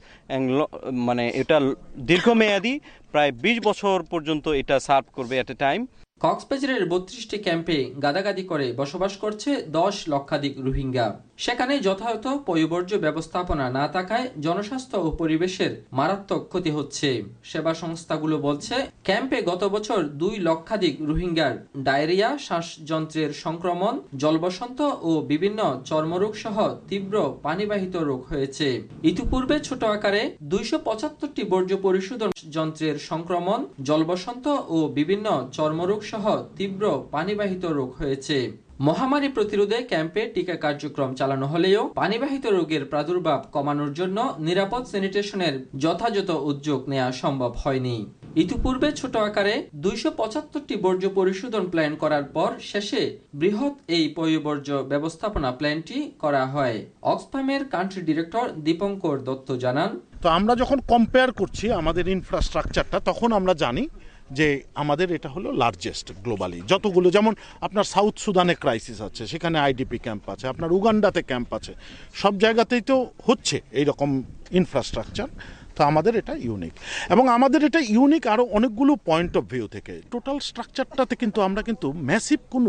মানে এটা দীর্ঘমেয়াদী, প্রায় 20 বছর পর্যন্ত এটা সার্ভ করবে এট এ টাইম। কক্সবাজারের 32টি ক্যাম্পে গাদাগাদি করে বসবাস করছে 10 লক্ষাধিক রোহিঙ্গা। সেখানে যথাযথ পয়ঃবর্জ্য ব্যবস্থাপনা না থাকায় জনস্বাস্থ্য ও পরিবেশের মারাত্মক ক্ষতি হচ্ছে। সেবা সংস্থাগুলো বলছে, ক্যাম্পে গত বছর 2 লক্ষাধিক রোহিঙ্গার ডায়রিয়া, শ্বাসযন্ত্রের সংক্রমণ, জলবসন্ত ও বিভিন্ন চর্মরোগ সহ তীব্র পানিবাহিত রোগ হয়েছে। ইতিপূর্বে ছোট আকারে 275টি বর্জ্য পরিশোধন যন্ত্রের সংক্রমণ, জলবসন্ত ও বিভিন্ন চর্মরোগ সহ তীব্র পানিবাহিত রোগ হয়েছে। মহামারী প্রতিরোধে ক্যাম্পে টিকা কার্যক্রম চালানো হলেও পানিবাহিত রোগের প্রাদুর্ভাব কমানোর জন্য নিরাপদ স্যানিটেশনের যথাযথ উদ্যোগ নেওয়া সম্ভব হয়নি। ইতিপূর্বে ছোট আকারে 275টি বর্জ্য পরিশোধন প্ল্যান করার পর শেষে বৃহৎ এই পয়ঃবর্জ্য ব্যবস্থাপনা প্ল্যানটি করা হয়। অক্সফামের কান্ট্রি ডিরেক্টর দীপঙ্কর দত্ত জানান, তো আমরা যখন কম্পেয়ার করছি আমাদের ইনফ্রাস্ট্রাকচারটা, তখন আমরা জানি যে আমাদের এটা হলো লার্জেস্ট গ্লোবালি। যতগুলো, যেমন আপনার সাউথ সুদানে ক্রাইসিস আছে, সেখানে আইডিপি ক্যাম্প আছে, আপনার উগান্ডাতে ক্যাম্প আছে, সব জায়গাতেই তো হচ্ছে এইরকম ইনফ্রাস্ট্রাকচার। তো আমাদের এটা ইউনিক, এবং আমাদের এটা ইউনিক আরও অনেকগুলো পয়েন্ট অফ ভিউ থেকে। টোটাল স্ট্রাকচারটাতে কিন্তু আমরা কিন্তু ম্যাসিভ কোনো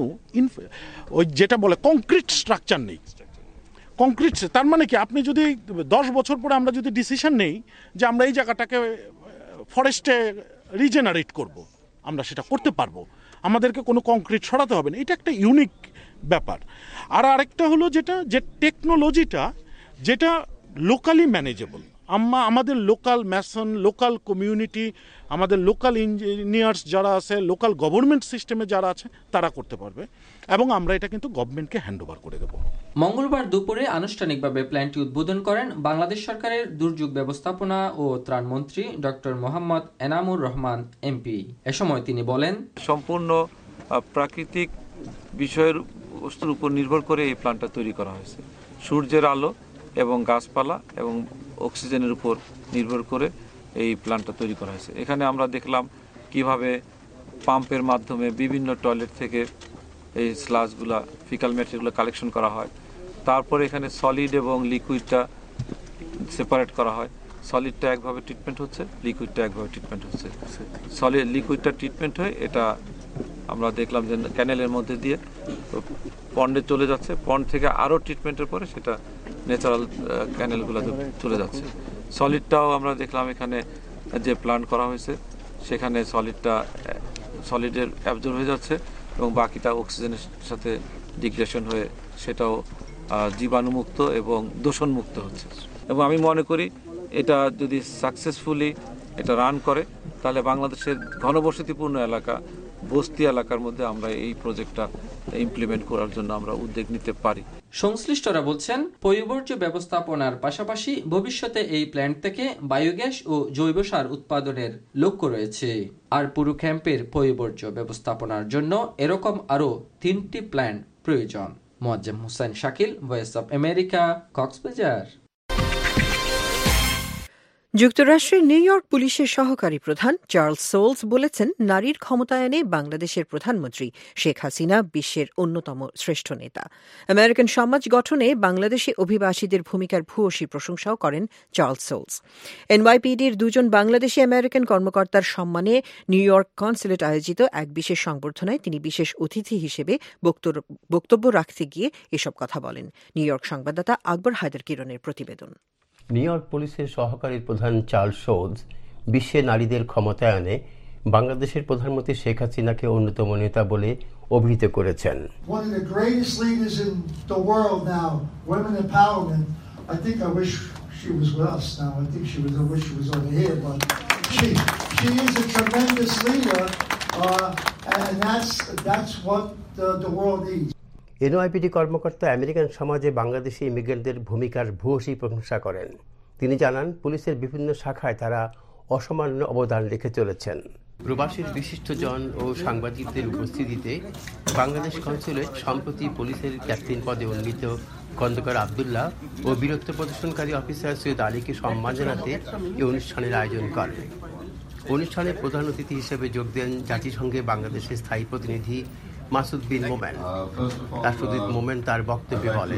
ওই যেটা বলে কংক্রিট স্ট্রাকচার নেই। কংক্রিট, তার মানে কি, আপনি যদি 10 বছর পরে আমরা যদি ডিসিশন নেই যে আমরা এই জায়গাটাকে ফরেস্টে রিজেনারেট করব, আমরা সেটা করতে পারবো, আমাদেরকে কোনো কংক্রিট সরাতে হবে না। এটা একটা ইউনিক ব্যাপার। আর আরেকটা হলো যে টেকনোলজিটা যেটা লোকালি ম্যানেজেবল। আমাদের লোকাল ম্যাসন, লোকাল কমিউনিটি, আমাদের লোকাল ইঞ্জিনিয়ার্স যারা আছে, লোকাল গভর্নমেন্ট সিস্টেমে যারা আছে, তারা করতে পারবে, এবং আমরা এটা কিন্তু গভর্নমেন্টকে হ্যান্ডওভার করে দেবো। মঙ্গলবার দুপুরে আনুষ্ঠানিকভাবে প্ল্যানটি উদ্বোধন করেন বাংলাদেশ সরকারের দুর্যোগ ব্যবস্থাপনা ও ত্রাণ মন্ত্রী ডক্টর মোহাম্মদ এনামুর রহমান এমপি। এ সময় তিনি বলেন, সম্পূর্ণ প্রাকৃতিক বিষয়ের বস্তুর উপর নির্ভর করে এই প্ল্যানটা তৈরি করা হয়েছে। সূর্যের আলো এবং গাছপালা এবং অক্সিজেনের উপর নির্ভর করে এই প্ল্যানটা তৈরি করা হয়েছে। এখানে আমরা দেখলাম কিভাবে পাম্পের মাধ্যমে বিভিন্ন টয়লেট থেকে এই স্লাজগুলা, ফিকাল ম্যাটেরিয়ালগুলো কালেকশন করা হয়। তারপরে এখানে সলিড এবং লিকুইডটা সেপারেট করা হয়। সলিডটা একভাবে ট্রিটমেন্ট হচ্ছে, লিকুইডটা একভাবে ট্রিটমেন্ট হচ্ছে। লিকুইডটা ট্রিটমেন্ট হয়ে এটা আমরা দেখলাম যে ক্যানেলের মধ্যে দিয়ে পন্ডে চলে যাচ্ছে, পন্ড থেকে আরও ট্রিটমেন্টের পরে সেটা ন্যাচারাল ক্যানেলগুলো চলে যাচ্ছে। সলিডটাও আমরা দেখলাম এখানে যে প্ল্যান্ট করা হয়েছে সেখানে সলিডের অ্যাবজর্ব হয়ে যাচ্ছে এবং বাকিটা অক্সিজেনের সাথে ডিগ্রেশন হয়ে সেটাও জীবাণুমুক্ত এবং দূষণমুক্ত হচ্ছে। এবং আমি মনে করি এটা যদি সাকসেসফুলি এটা রান করে, তাহলে বাংলাদেশের ঘনবসতিপূর্ণ এলাকা, বস্তি এলাকার মধ্যে আমরা এই প্রজেক্টটা ইমপ্লিমেন্ট করার জন্য আমরা উদ্যোগ নিতে পারি। সংশ্লিষ্টরা বলছেন, পয়ঃবর্জ্য ব্যবস্থাপনার পাশাপাশি ভবিষ্যতে এই প্ল্যান্ট থেকে বায়োগ্যাস ও জৈব সার উৎপাদনের লক্ষ্য রয়েছে। আর পুরো ক্যাম্পের পয়ঃবর্জ্য ব্যবস্থাপনার জন্য এরকম আরও 3টি প্ল্যান্ট প্রয়োজন। Moazzem Hossain Shakil, Voice of America, Cox's Bazar. যুক্তরাষ্ট্রের নিউ ইয়র্ক পুলিশের সহকারী প্রধান চার্লস সোলস বলেছেন, নারীর ক্ষমতায়নে বাংলাদেশের প্রধানমন্ত্রী শেখ হাসিনা বিশ্বের অন্যতম শ্রেষ্ঠ নেতা। আমেরিকান সমাজ গঠনে বাংলাদেশি অভিবাসীদের ভূমিকার ভূয়সী প্রশংসাও করেন চার্লস সোলস। এনওয়াইপিডির 2জন বাংলাদেশি আমেরিকান কর্মকর্তার সম্মানে নিউ ইয়র্ক কনসুলেট আয়োজিত এক বিশেষ সংবর্ধনায় তিনি বিশেষ অতিথি হিসেবে বক্তব্য রাখতে গিয়ে এসব কথা বলেন। নিউ ইয়র্ক সংবাদদাতা আকবর হায়দার কিরণের প্রতিবেদন। নিউ ইয়র্ক পুলিশের সহকারী প্রধান চার্লস সোলস বিশ্বে নারীদের ক্ষমতায়নে বাংলাদেশের প্রধানমন্ত্রী শেখ হাসিনাকে অন্যতম নেতা বলে অভিহিত করেছেন। এনওয়াইপিডি কর্মকর্তা আমেরিকান সমাজে বাংলাদেশি ইমিগ্রেন্টদের ভূমিকার ভূয়সী প্রশংসা করেন। তিনি জানান, পুলিশের বিভিন্ন শাখায় তারা অসামান্য অবদান রেখে চলেছেন। প্রবাসীর বিশিষ্টজন ও সাংবাদিকদের উপস্থিতিতে বাংলাদেশ কনসুলেট সম্প্রতি পুলিশের ক্যাপ্টেন পদে উন্নীত খন্দকার আবদুল্লাহ ও বীরত্ব প্রদর্শনকারী অফিসার সৈয়দ আলীকে সম্মান জানাতে এই অনুষ্ঠানের আয়োজন করে। অনুষ্ঠানে প্রধান অতিথি হিসেবে যোগ দেন জাতিসংঘে বাংলাদেশের স্থায়ী প্রতিনিধি মাসুদ বিন মোমেন। রাষ্ট্রদূত মোমেন তার বক্তব্যে বলেন,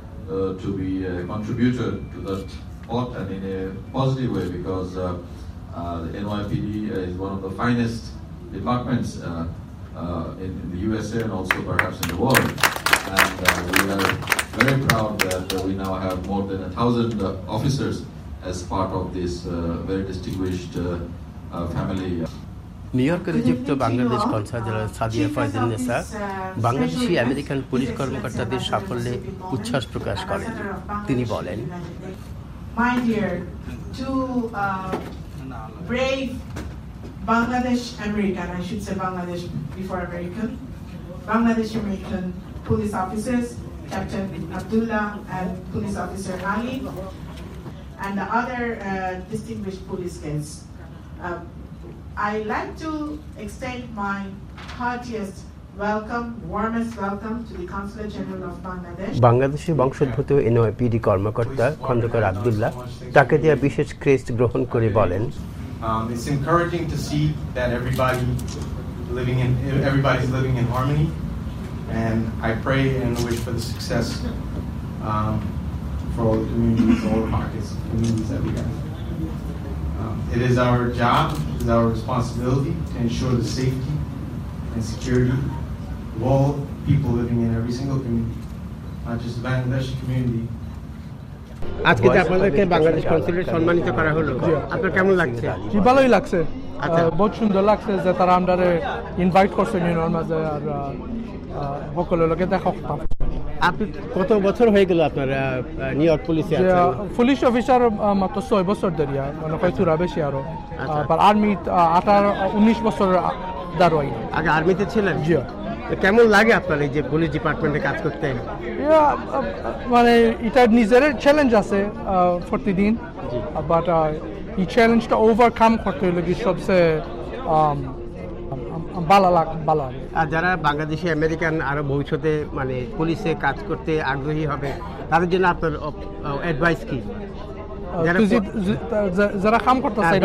to be a contributor to that sport and in a positive way, because The NYPD is one of the finest departments in the USA and also perhaps in the world. And we are very proud that we now have more than 1,000 officers as part of this very distinguished family. নিউ ইয়র্কে নিযুক্ত Bangladesh consul general Sadia Faizunnesa Bangladeshi American police কর্মকর্তাদের সাফল্যে উচ্ছ্বাস প্রকাশ করেন। তিনি বলেন, My dear, two brave Bangladesh American, I should say Bangladesh before American, Bangladesh American police officers, Captain Abdullah and Police Officer Ali, and the other distinguished police guests. I like to extend my heartiest welcome, warmest welcome to the Consulate General of Bangladesh. Bangladeshi বংশোদ্ভূত NYPD কর্মকর্তা খন্দকার আব্দুল্লাহ তাকে দেওয়া বিশেষ crest গ্রহণ করে বলেন, It's encouraging to see that everybody's living in harmony, and I pray and wish for the success for all the communities, all the pockets of communities that we have. It is our job, it is our responsibility to ensure the safety and security of all people living in every single community, not just the Bangladeshi community. আজকে যে আপনাদেরকে Bangladesh consulate সম্মানিত করা হলো, আপনার কেমন লাগছে? জি, ভালোই লাগছে, বহুত সুন্দর লাগছে যে তারা আমাদের ইনভাইট করছে নিউর মাঝে, আর সকলের লোকে দেখা করতাম। আপনি কত বছর হয়ে গেল আপনার নিউ ইয়র্ক পুলিশে আছেন? পুলিশ অফিসার মাত্র 6 বছর ধরে, মানে হয়তো বেশি আরো, আর আর্মি 19 বছর দাঁড়াই। আগে আর্মিতে ছিলেন? জি। কেমন লাগে আপনার এই যে পুলিশ ডিপার্টমেন্টে কাজ করতে? মানে এটা নিজের চ্যালেঞ্জ আছে প্রতিদিন, বাট এই চ্যালেঞ্জটা ওভারকাম করতে হলে কি সবচেয়ে ভালো লাগে। আর যারা বাংলাদেশি আমেরিকান আরো ভবিষ্যতে মানে পুলিশে কাজ করতে আগ্রহী হবে, তাদের জন্য আপনার অ্যাডভাইস কি? যারা কাম করতেছে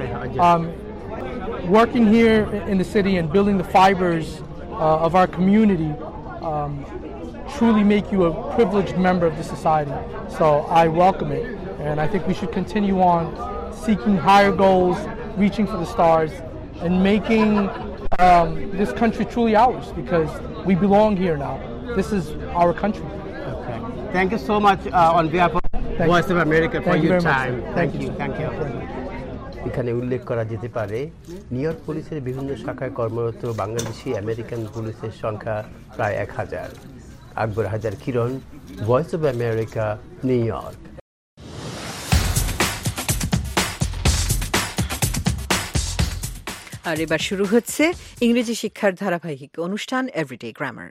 working here in the city and building the fibers of our community truly make you a privileged member of the society. So I welcome it, and I think we should continue on seeking higher goals, reaching for the stars, and making this country truly ours, because we belong here now. This is our country. Okay. Thank you so much on behalf of Voice of America for your time. Thank you. এখানে উল্লেখ করা যেতে পারে new York পুলিশের বিভিন্ন শাখায় কর্মরত Bangladeshi American পুলিশের সংখ্যা প্রায় 1000। আকবর হাজার কিরণ, Voice of America, New York. আর এবার শুরু হচ্ছে ইংরেজি শিক্ষার ধারাবাহিক অনুষ্ঠান এভরিডে গ্রামার।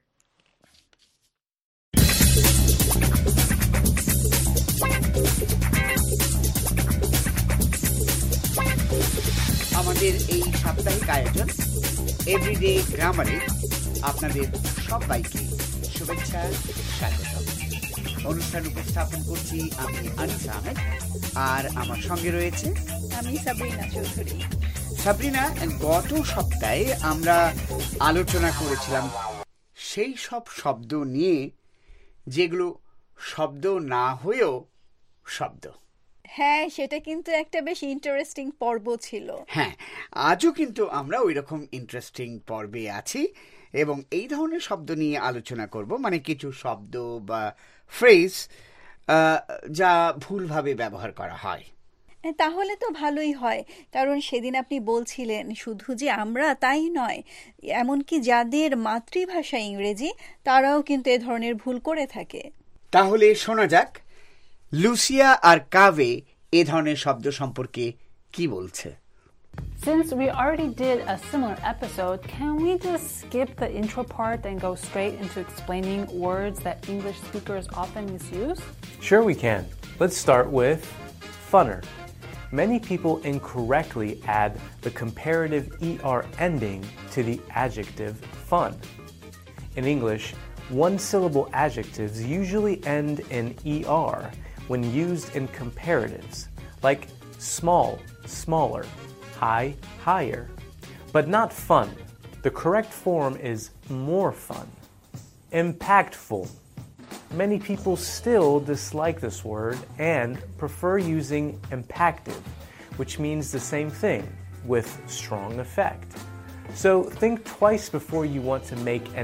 আমাদের এই সাপ্তাহিক আয়োজন এভরিডে গ্রামারে আপনাদের সবাইকে শুভেচ্ছা, স্বাগত। অনুষ্ঠান উপস্থাপন করছি আমি আনিস আহমেদ, আর আমার সঙ্গে রয়েছে আমি সাবরিনা চৌধুরী। সাবরিনা, গত সপ্তাহে আমরা আলোচনা করেছিলাম সেই সব শব্দ নিয়ে যেগুলো শব্দ না হয়েও শব্দ। হ্যাঁ, সেটা কিন্তু একটা বেশ ইন্টারেস্টিং পর্ব ছিল। হ্যাঁ, আজও কিন্তু আমরা ওই রকম ইন্টারেস্টিং পর্বে আছি এবং এই ধরনের শব্দ নিয়ে আলোচনা করব, মানে কিছু শব্দ বা ফ্রেজ যা ভুলভাবে ব্যবহার করা হয়। তাহলে তো ভালোই হয়, কারণ সেদিন আপনি বলছিলেন শুধু যে আমরা তাই নয়, এমনকি যাদের মাতৃভাষা ইংরেজি তারাও কিন্তু এ ধরনের ভুল করে থাকে। তাহলে শোনা যাক লুসিয়া আর কাভে এ ধরনের শব্দ সম্পর্কে কি বলছে। Since we already did a similar episode, can we just skip the intro part and go straight into explaining words that English speakers often misuse? Sure we can. Let's start with funner. Many people incorrectly add the comparative ER ending to the adjective fun. In English, one-syllable adjectives usually end in ER when used in comparatives, like small, smaller, high, higher, but not fun. The correct form is more fun. Impactful. Many people still dislike this word and prefer using impactive, which means the same thing, with strong effect. So think twice before you want to make an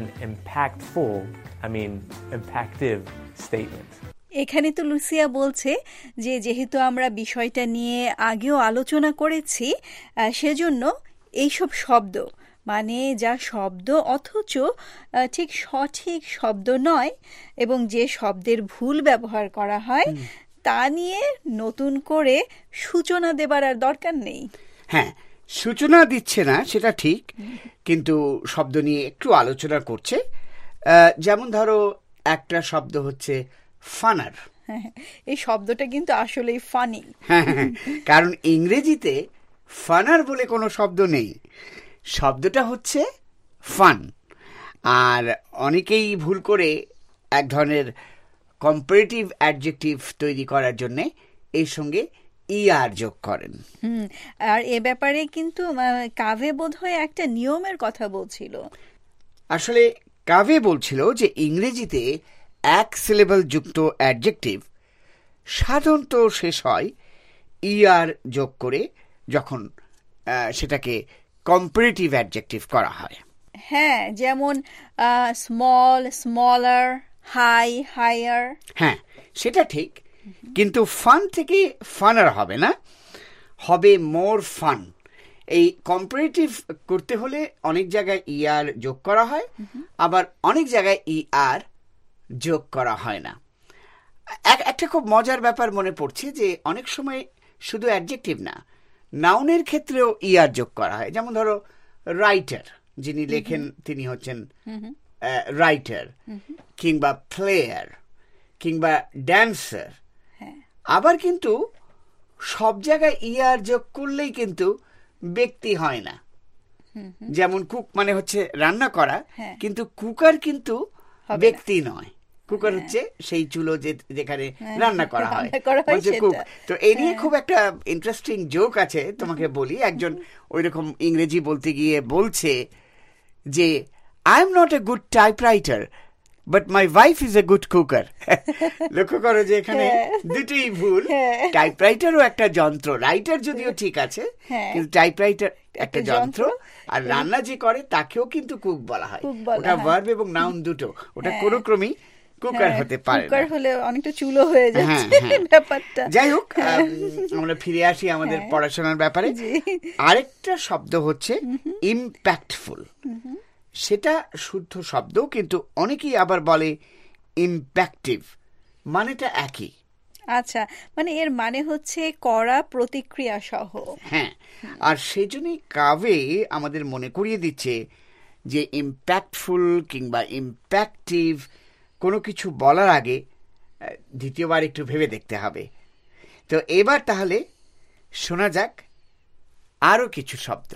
impactive statement. এখানে তো Lucia বলছে যে যেহেতু আমরা বিষয়টা নিয়ে আগেও আলোচনা করেছি সেজন্য এইসব শব্দ মানে যা শব্দ অথচ ঠিক সঠিক শব্দ নয় এবং যে শব্দের ভুল ব্যবহার করা হয় তা নিয়ে নতুন করে সূচনা দেবার আর দরকার নেই। হ্যাঁ, সূচনা দিচ্ছে না সেটা ঠিক, কিন্তু শব্দ নিয়ে একটু আলোচনা করছে। যেমন ধরো একটা শব্দ হচ্ছে ফানার। এই শব্দটা কিন্তু আসলেই ফানি। হ্যাঁ, কারণ ইংরেজিতে ফানার বলে কোনো শব্দ নেই, শব্দটা হচ্ছে ফান। আর অনেকেই ভুল করে এক ধরনের কম্পারেটিভ অ্যাডজেক্টিভ তৈরি করার জন্য এর সঙ্গে ইআর যোগ করেন। আর এ ব্যাপারে কিন্তু কাভে বোধহয় একটা নিয়মের কথা বলছিল। আসলে কাভে বলছিল যে ইংরেজিতে এক সিলেবল যুক্ত অ্যাডজেক্টিভ সাধারণত শেষ হয় ইআর যোগ করে যখন সেটাকে কম্পারেটিভ অ্যাডজেক্টিভ করা হয়। হ্যাঁ, যেমন স্মল, স্মলার, হাই, হায়ার। হ্যাঁ, সেটা ঠিক, কিন্তু ফান থেকে ফানার হবে না, হবে মোর ফান। এই কম্পারেটিভ করতে হলে অনেক জায়গায় ইআর যোগ করা হয়, আবার অনেক জায়গায় ইআর যোগ করা হয় না। একটা খুব মজার ব্যাপার মনে পড়ছে যে অনেক সময় শুধু অ্যাডজেক্টিভ না, নাউনের ক্ষেত্রেও ইআর যোগ করা হয়। যেমন ধরো রাইটার, যিনি লেখেন তিনি হচ্ছেন রাইটার, কিংবা প্লেয়ার, কিংবা ড্যান্সার। আবার কিন্তু সব জায়গায় ইআর যোগ করলেই কিন্তু ব্যক্তি হয় না। যেমন কুক মানে হচ্ছে রান্না করা, কিন্তু কুকার কিন্তু ব্যক্তি নয়। কুকার হচ্ছে সেই চুলো যেখানে রান্না করা হয়, কুক। তো এই নিয়ে খুব একটা ইন্টারেস্টিং জোক আছে, তোমাকে বলি। একজন ওইরকম ইংরেজি বলতে গিয়ে বলছে যে I am not a good typewriter but my wife is a good cooker. লক্ষ্য করো যে এখানে দুটোই ভুল। টাইপরাইটারও একটা যন্ত্র, রাইটার যদিও ঠিক আছে, কিন্তু টাইপরাইটার একটা যন্ত্র। আর রান্না যে করে তাকেও কিন্তু কুক বলা হয়। ওটা ভার্ব এবং নাউন দুটো, ওটা কোনো ক্রমেই কুকার হতে পারে। কুকার হলে অনেকটা চুলো হয়ে যাচ্ছে ব্যাপারটা। যাই হোক, আমরা ফিরে আসি আমাদের পড়াশোনার ব্যাপারে। আরেকটা শব্দ হচ্ছে ইম্প্যাক্টফুল। সেটা শুদ্ধ শব্দ, কিন্তু অনেকেই আবার বলে ইম্প্যাক্টিভ, মানেটা একই। আচ্ছা, মানে এর মানে হচ্ছে কড়া প্রতিক্রিয়া সহ। হ্যাঁ, আর সেই জন্যই কাভে আমাদের মনে করিয়ে দিচ্ছে যে ইম্প্যাক্টফুল কিংবা ইম্প্যাক্টিভ কোনো কিছু বলার আগে দ্বিতীয়বার একটু ভেবে দেখতে হবে। তো এবার তাহলে শোনা যাক আরো কিছু শব্দ।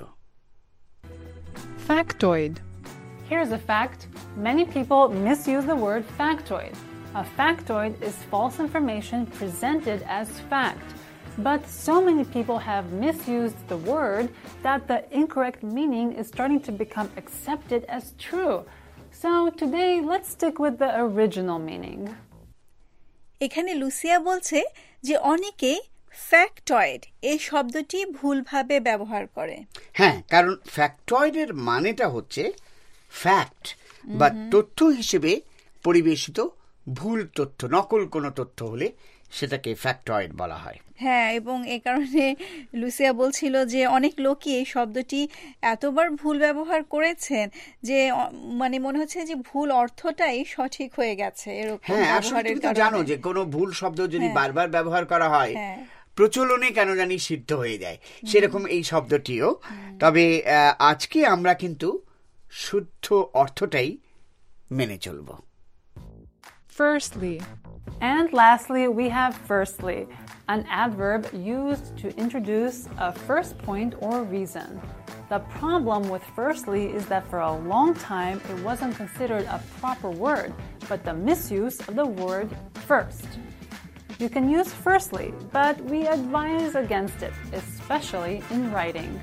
Factoid. Here's a fact. Many people misuse the word factoid. A factoid is false information presented as fact. But so many people have misused the word that the incorrect meaning is starting to become accepted as true. So today, let's stick with the original meaning. এখানে Lucia বলছে যে অনেকে ফ্যাক্টয়েড এই শব্দটি ভুলভাবে ব্যবহার করে। হ্যাঁ, কারণ ফ্যাক্টয়েডের মানেটা হচ্ছে ফ্যাক্ট বা তথ্য হিসেবে পরিবেশিত ভুল তথ্য, নকল কোনো তথ্য হলে সেটাকে ফ্যাক্টয়েড বলা হয়। হ্যাঁ, এবং এই কারণে লুসিয়া বলছিল যে অনেক লোকই এই শব্দটি এতবার ভুল ব্যবহার করেছেন যে মানে মনে হচ্ছে যে ভুল অর্থটাই সঠিক হয়ে গেছে এরকম ব্যবহারের কারণে। জানো যে কোনো ভুল শব্দ যদি বারবার ব্যবহার করা হয় প্রচলনে কেন জানি সিদ্ধ হয়ে যায়, সেরকম এই শব্দটিও। তবে আজকে আমরা কিন্তু শুদ্ধ অর্থটাই মেনে চলব। Firstly. And lastly, we have firstly, an adverb used to introduce a first point or reason. The problem with firstly is that for a long time it wasn't considered a proper word, but the misuse of the word first. You can use firstly, but we advise against it, especially in writing.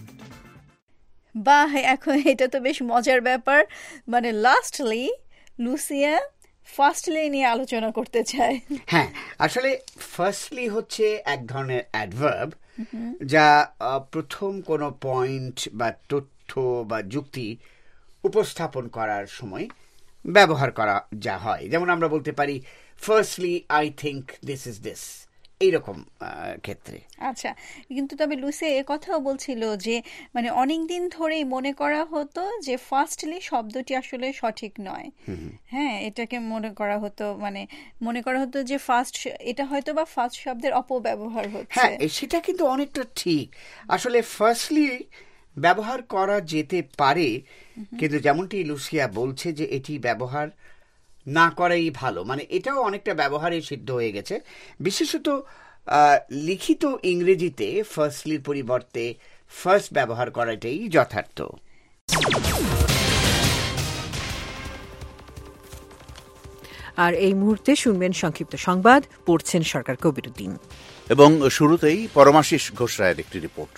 বাহ, এখন এটা তো বেশ মজার ব্যাপার। মানে lastly Lucia firstly নিয়ে আলোচনা করতে চায়। হ্যাঁ, আসলে ফার্স্টলি হচ্ছে এক ধরনের অ্যাডভার্ব যা প্রথম কোনো পয়েন্ট বা তথ্য বা যুক্তি উপস্থাপন করার সময় ব্যবহার করা যা হয়। যেমন আমরা বলতে পারি firstly I think this is this, এইরকম ক্ষেত্রে। আচ্ছা, কিন্তু তবে লুসি এ কথাও বলছিল যে মানে অনেকদিন ধরেই মনে করা হতো যে ফার্স্টলি শব্দটি আসলে সঠিক নয়। হ্যাঁ, এটাকে মনে করা হতো যে ফার্স্ট, এটা হয়তো বা ফার্স্ট শব্দের অপব্যবহার হচ্ছে। হ্যাঁ, সেটা কিন্তু অনেকটা ঠিক। আসলে ফার্স্টলি ব্যবহার করা যেতে পারে, কিন্তু যেমনটি লুসিয়া বলছে যে এটি ব্যবহার না করাই ভালো, মানে এটাও অনেকটা ব্যবহারে সিদ্ধ হয়ে গেছে। বিশেষত লিখিত ইংরেজিতে ফার্স্টলির পরিবর্তে ফার্স্ট ব্যবহার করাটাই যথার্থ। আর এই মুহূর্তে শুনবেন সংক্ষিপ্ত সংবাদ, পড়ছেন সরকার কবিরুদ্দিন। এবং শুরুতেই পরমাশিস ঘোষ রায়ের একটি রিপোর্ট।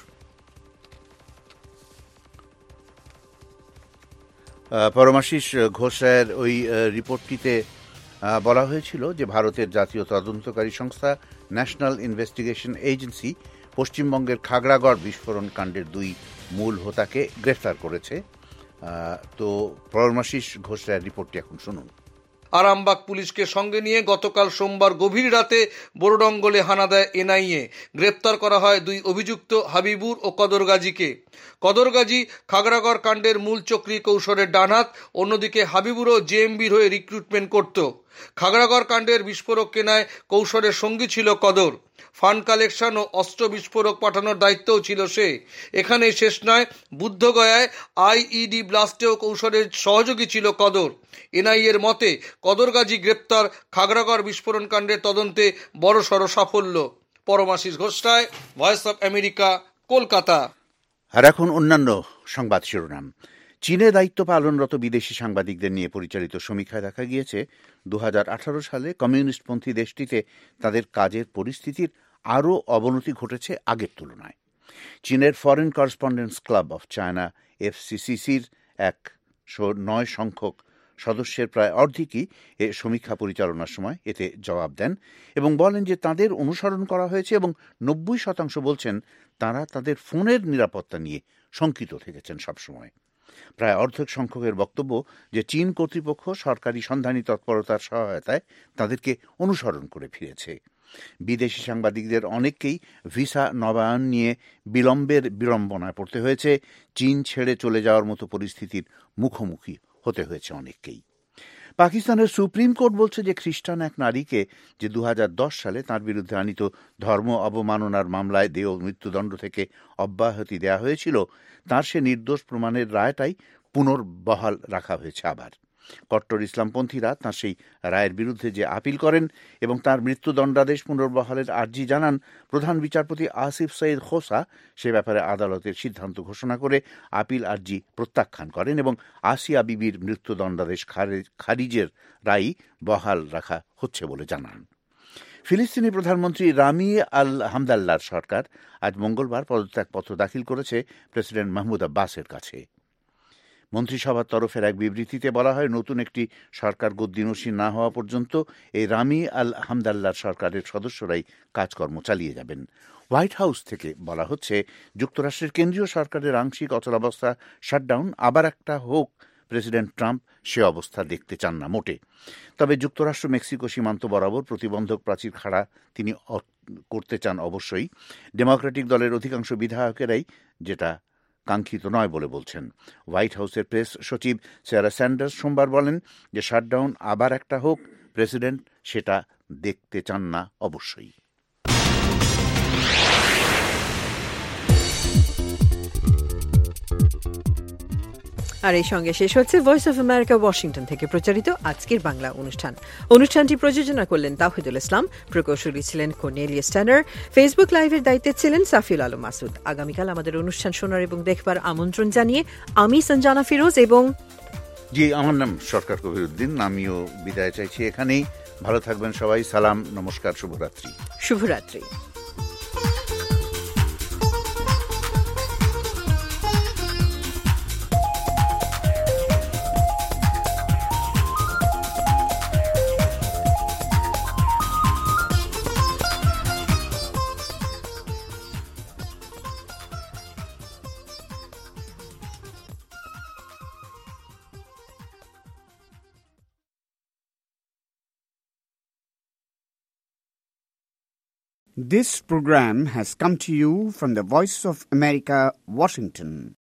পরমাশিস ঘোষ রায়ের ওই রিপোর্টটিতে বলা হয়েছিল যে ভারতের জাতীয় তদন্তকারী সংস্থা ন্যাশনাল ইনভেস্টিগেশন এজেন্সি পশ্চিমবঙ্গের খাগড়াগড় বিস্ফোরণ কাণ্ডের 2 মূল হোতাকে গ্রেফতার করেছে। তো পরমাশিস ঘোষ রায়ের রিপোর্টটি এখন শুনুন। আরামবাগ পুলিশকে সঙ্গে নিয়ে গতকাল সোমবার গভীর রাতে বড়ডঙ্গলে হানা দেয় এনআইএ। গ্রেপ্তার করা হয় 2 অভিযুক্ত হাবিবুর ও কদর গাজীকে। কদর গাজী খাগড়াগড় কাণ্ডের মূল চক্রী কৌশলের ডানহাত, অন্যদিকে হাবিবুরও জেএমবির হয়ে রিক্রুটমেন্ট করত। খাগড়াগড় কাণ্ডের বিস্ফোরক কেনায় কৌশলের সঙ্গী ছিল কদর। ফান্ড কালেকশন ও অস্ত্র বিস্ফোরক পাঠানোর দায়িত্বও ছিল সে। এখানেই শেষ নয়, বুদ্ধগয়ায় আইইডি ব্লাস্টেও কৌশলের সহযোগী ছিল কদর। এনআইএর মতে কদর গাজী গ্রেপ্তার খাগড়াগড় বিস্ফোরণ কাণ্ডের তদন্তে বড়সড় সাফল্য। Paramashis Ghosh Roy, Voice of America, Kolkata. আর এখন অন্যান্য সংবাদ শিরোনাম। চীনে দায়িত্ব পালনরত বিদেশি সাংবাদিকদের নিয়ে পরিচালিত সমীক্ষায় দেখা গিয়েছে 2018 সালে কমিউনিস্টপন্থী দেশটিতে তাদের কাজের পরিস্থিতির আরও অবনতি ঘটেছে আগের তুলনায়। চীনের foreign correspondents club of China এফসিসিসির 109 সংখ্যক সদস্যের প্রায় অর্ধেকই এ সমীক্ষা পরিচালনার সময় এতে জবাব দেন এবং বলেন যে তাদের অনুসরণ করা হয়েছে, এবং 90% বলছেন তারা তাদের ফোনের নিরাপত্তা নিয়ে শঙ্কিত থেকেছেন সবসময়। প্রায় অর্ধেক সংখ্যকের বক্তব্য যে চীন কর্তৃপক্ষ সরকারি সন্ধানী তৎপরতার সহায়তায় তাদেরকে অনুসরণ করে ফিরেছে। বিদেশি সাংবাদিকদের অনেককেই ভিসা নবায়ন নিয়ে বিড়ম্বনায় পড়তে হয়েছে। চীন ছেড়ে চলে যাওয়ার মতো পরিস্থিতির মুখোমুখি হতে হয়েছে অনেককেই। পাকিস্তানের সুপ্রিম কোর্ট বলছে যে খ্রিস্টান এক নারীকে যে 2010 সালে তাঁর বিরুদ্ধে আনিত ধর্ম অবমাননার মামলায় দেহ মৃত্যুদণ্ড থেকে অব্যাহতি দেওয়া হয়েছিল, তার সে নির্দোষ প্রমাণের রায়টাই পুনর্বহাল রাখা হয়েছে। আবার কট্টর ইসলামপন্থীরা তাঁর সেই রায়ের বিরুদ্ধে যে আপিল করেন এবং তার মৃত্যুদণ্ডাদেশ পুনর্বহালের আর্জি জানান, প্রধান বিচারপতি আসিফ সঈদ খোসা সে ব্যাপারে আদালতের সিদ্ধান্ত ঘোষণা করে আপিল আর্জি প্রত্যাখ্যান করেন এবং আসিয়া বিবির মৃত্যুদণ্ডাদেশ খারিজের রায় বহাল রাখা হচ্ছে বলে জানান। ফিলিস্তিনি প্রধানমন্ত্রী রামি আল হামদাল্লার সরকার আজ মঙ্গলবার পদত্যাগপত্র দাখিল করেছে প্রেসিডেন্ট মাহমুদ আব্বাসের কাছে। মন্ত্রিসভার তরফের এক বিবৃতিতে বলা হয়, নতুন একটি সরকার গদ্দিনসীন না হওয়া পর্যন্ত এই রামি আল হামদাল্লার সরকারের সদস্যরাই কাজকর্ম চালিয়ে যাবেন। হোয়াইট হাউস থেকে বলা হচ্ছে, যুক্তরাষ্ট্রের কেন্দ্রীয় সরকারের আংশিক অচলাবস্থা শাটডাউন আবার একটা হোক, প্রেসিডেন্ট ট্রাম্প সে অবস্থা দেখতে চান না মোটে। তবে যুক্তরাষ্ট্র মেক্সিকো সীমান্ত বরাবর প্রতিবন্ধক প্রাচীর খাড়া তিনি করতে চান অবশ্যই। ডেমোক্রেটিক দলের অধিকাংশ বিধায়কেরাই যেটা কাঙ্ক্ষিত নয় বলে বলছেন। হোয়াইট হাউসের প্রেস সচিব সারা স্যান্ডার্স সোমবার বলেন যে শাটডাউন আবার একটা হোক, প্রেসিডেন্ট সেটা দেখতে চান না অবশ্যই। আর এই সঙ্গে শেষ হচ্ছে ভয়েস অফ আমেরিকা ওয়াশিংটন থেকে প্রচারিত আজকের বাংলা অনুষ্ঠানটি প্রযোজনা করলেন তাওহিদুল ইসলাম, প্রকৌশলী ছিলেন কর্নেলিয়াস ট্যানার, ফেসবুক লাইভের দায়িত্বে ছিলেন সাফিউল আলম মাসুদ। আগামীকাল আমাদের অনুষ্ঠান শোনার এবং দেখবার আমন্ত্রণ জানিয়ে আমি সঞ্জানা ফিরোজ এবং আমার নাম সরকার কবিরুদ্দিন, আমিও বিদায় চাইছি এখানেই। ভালো থাকবেন সবাই। সালাম, নমস্কার, শুভরাত্রি। This program has come to you from the Voice of America, Washington.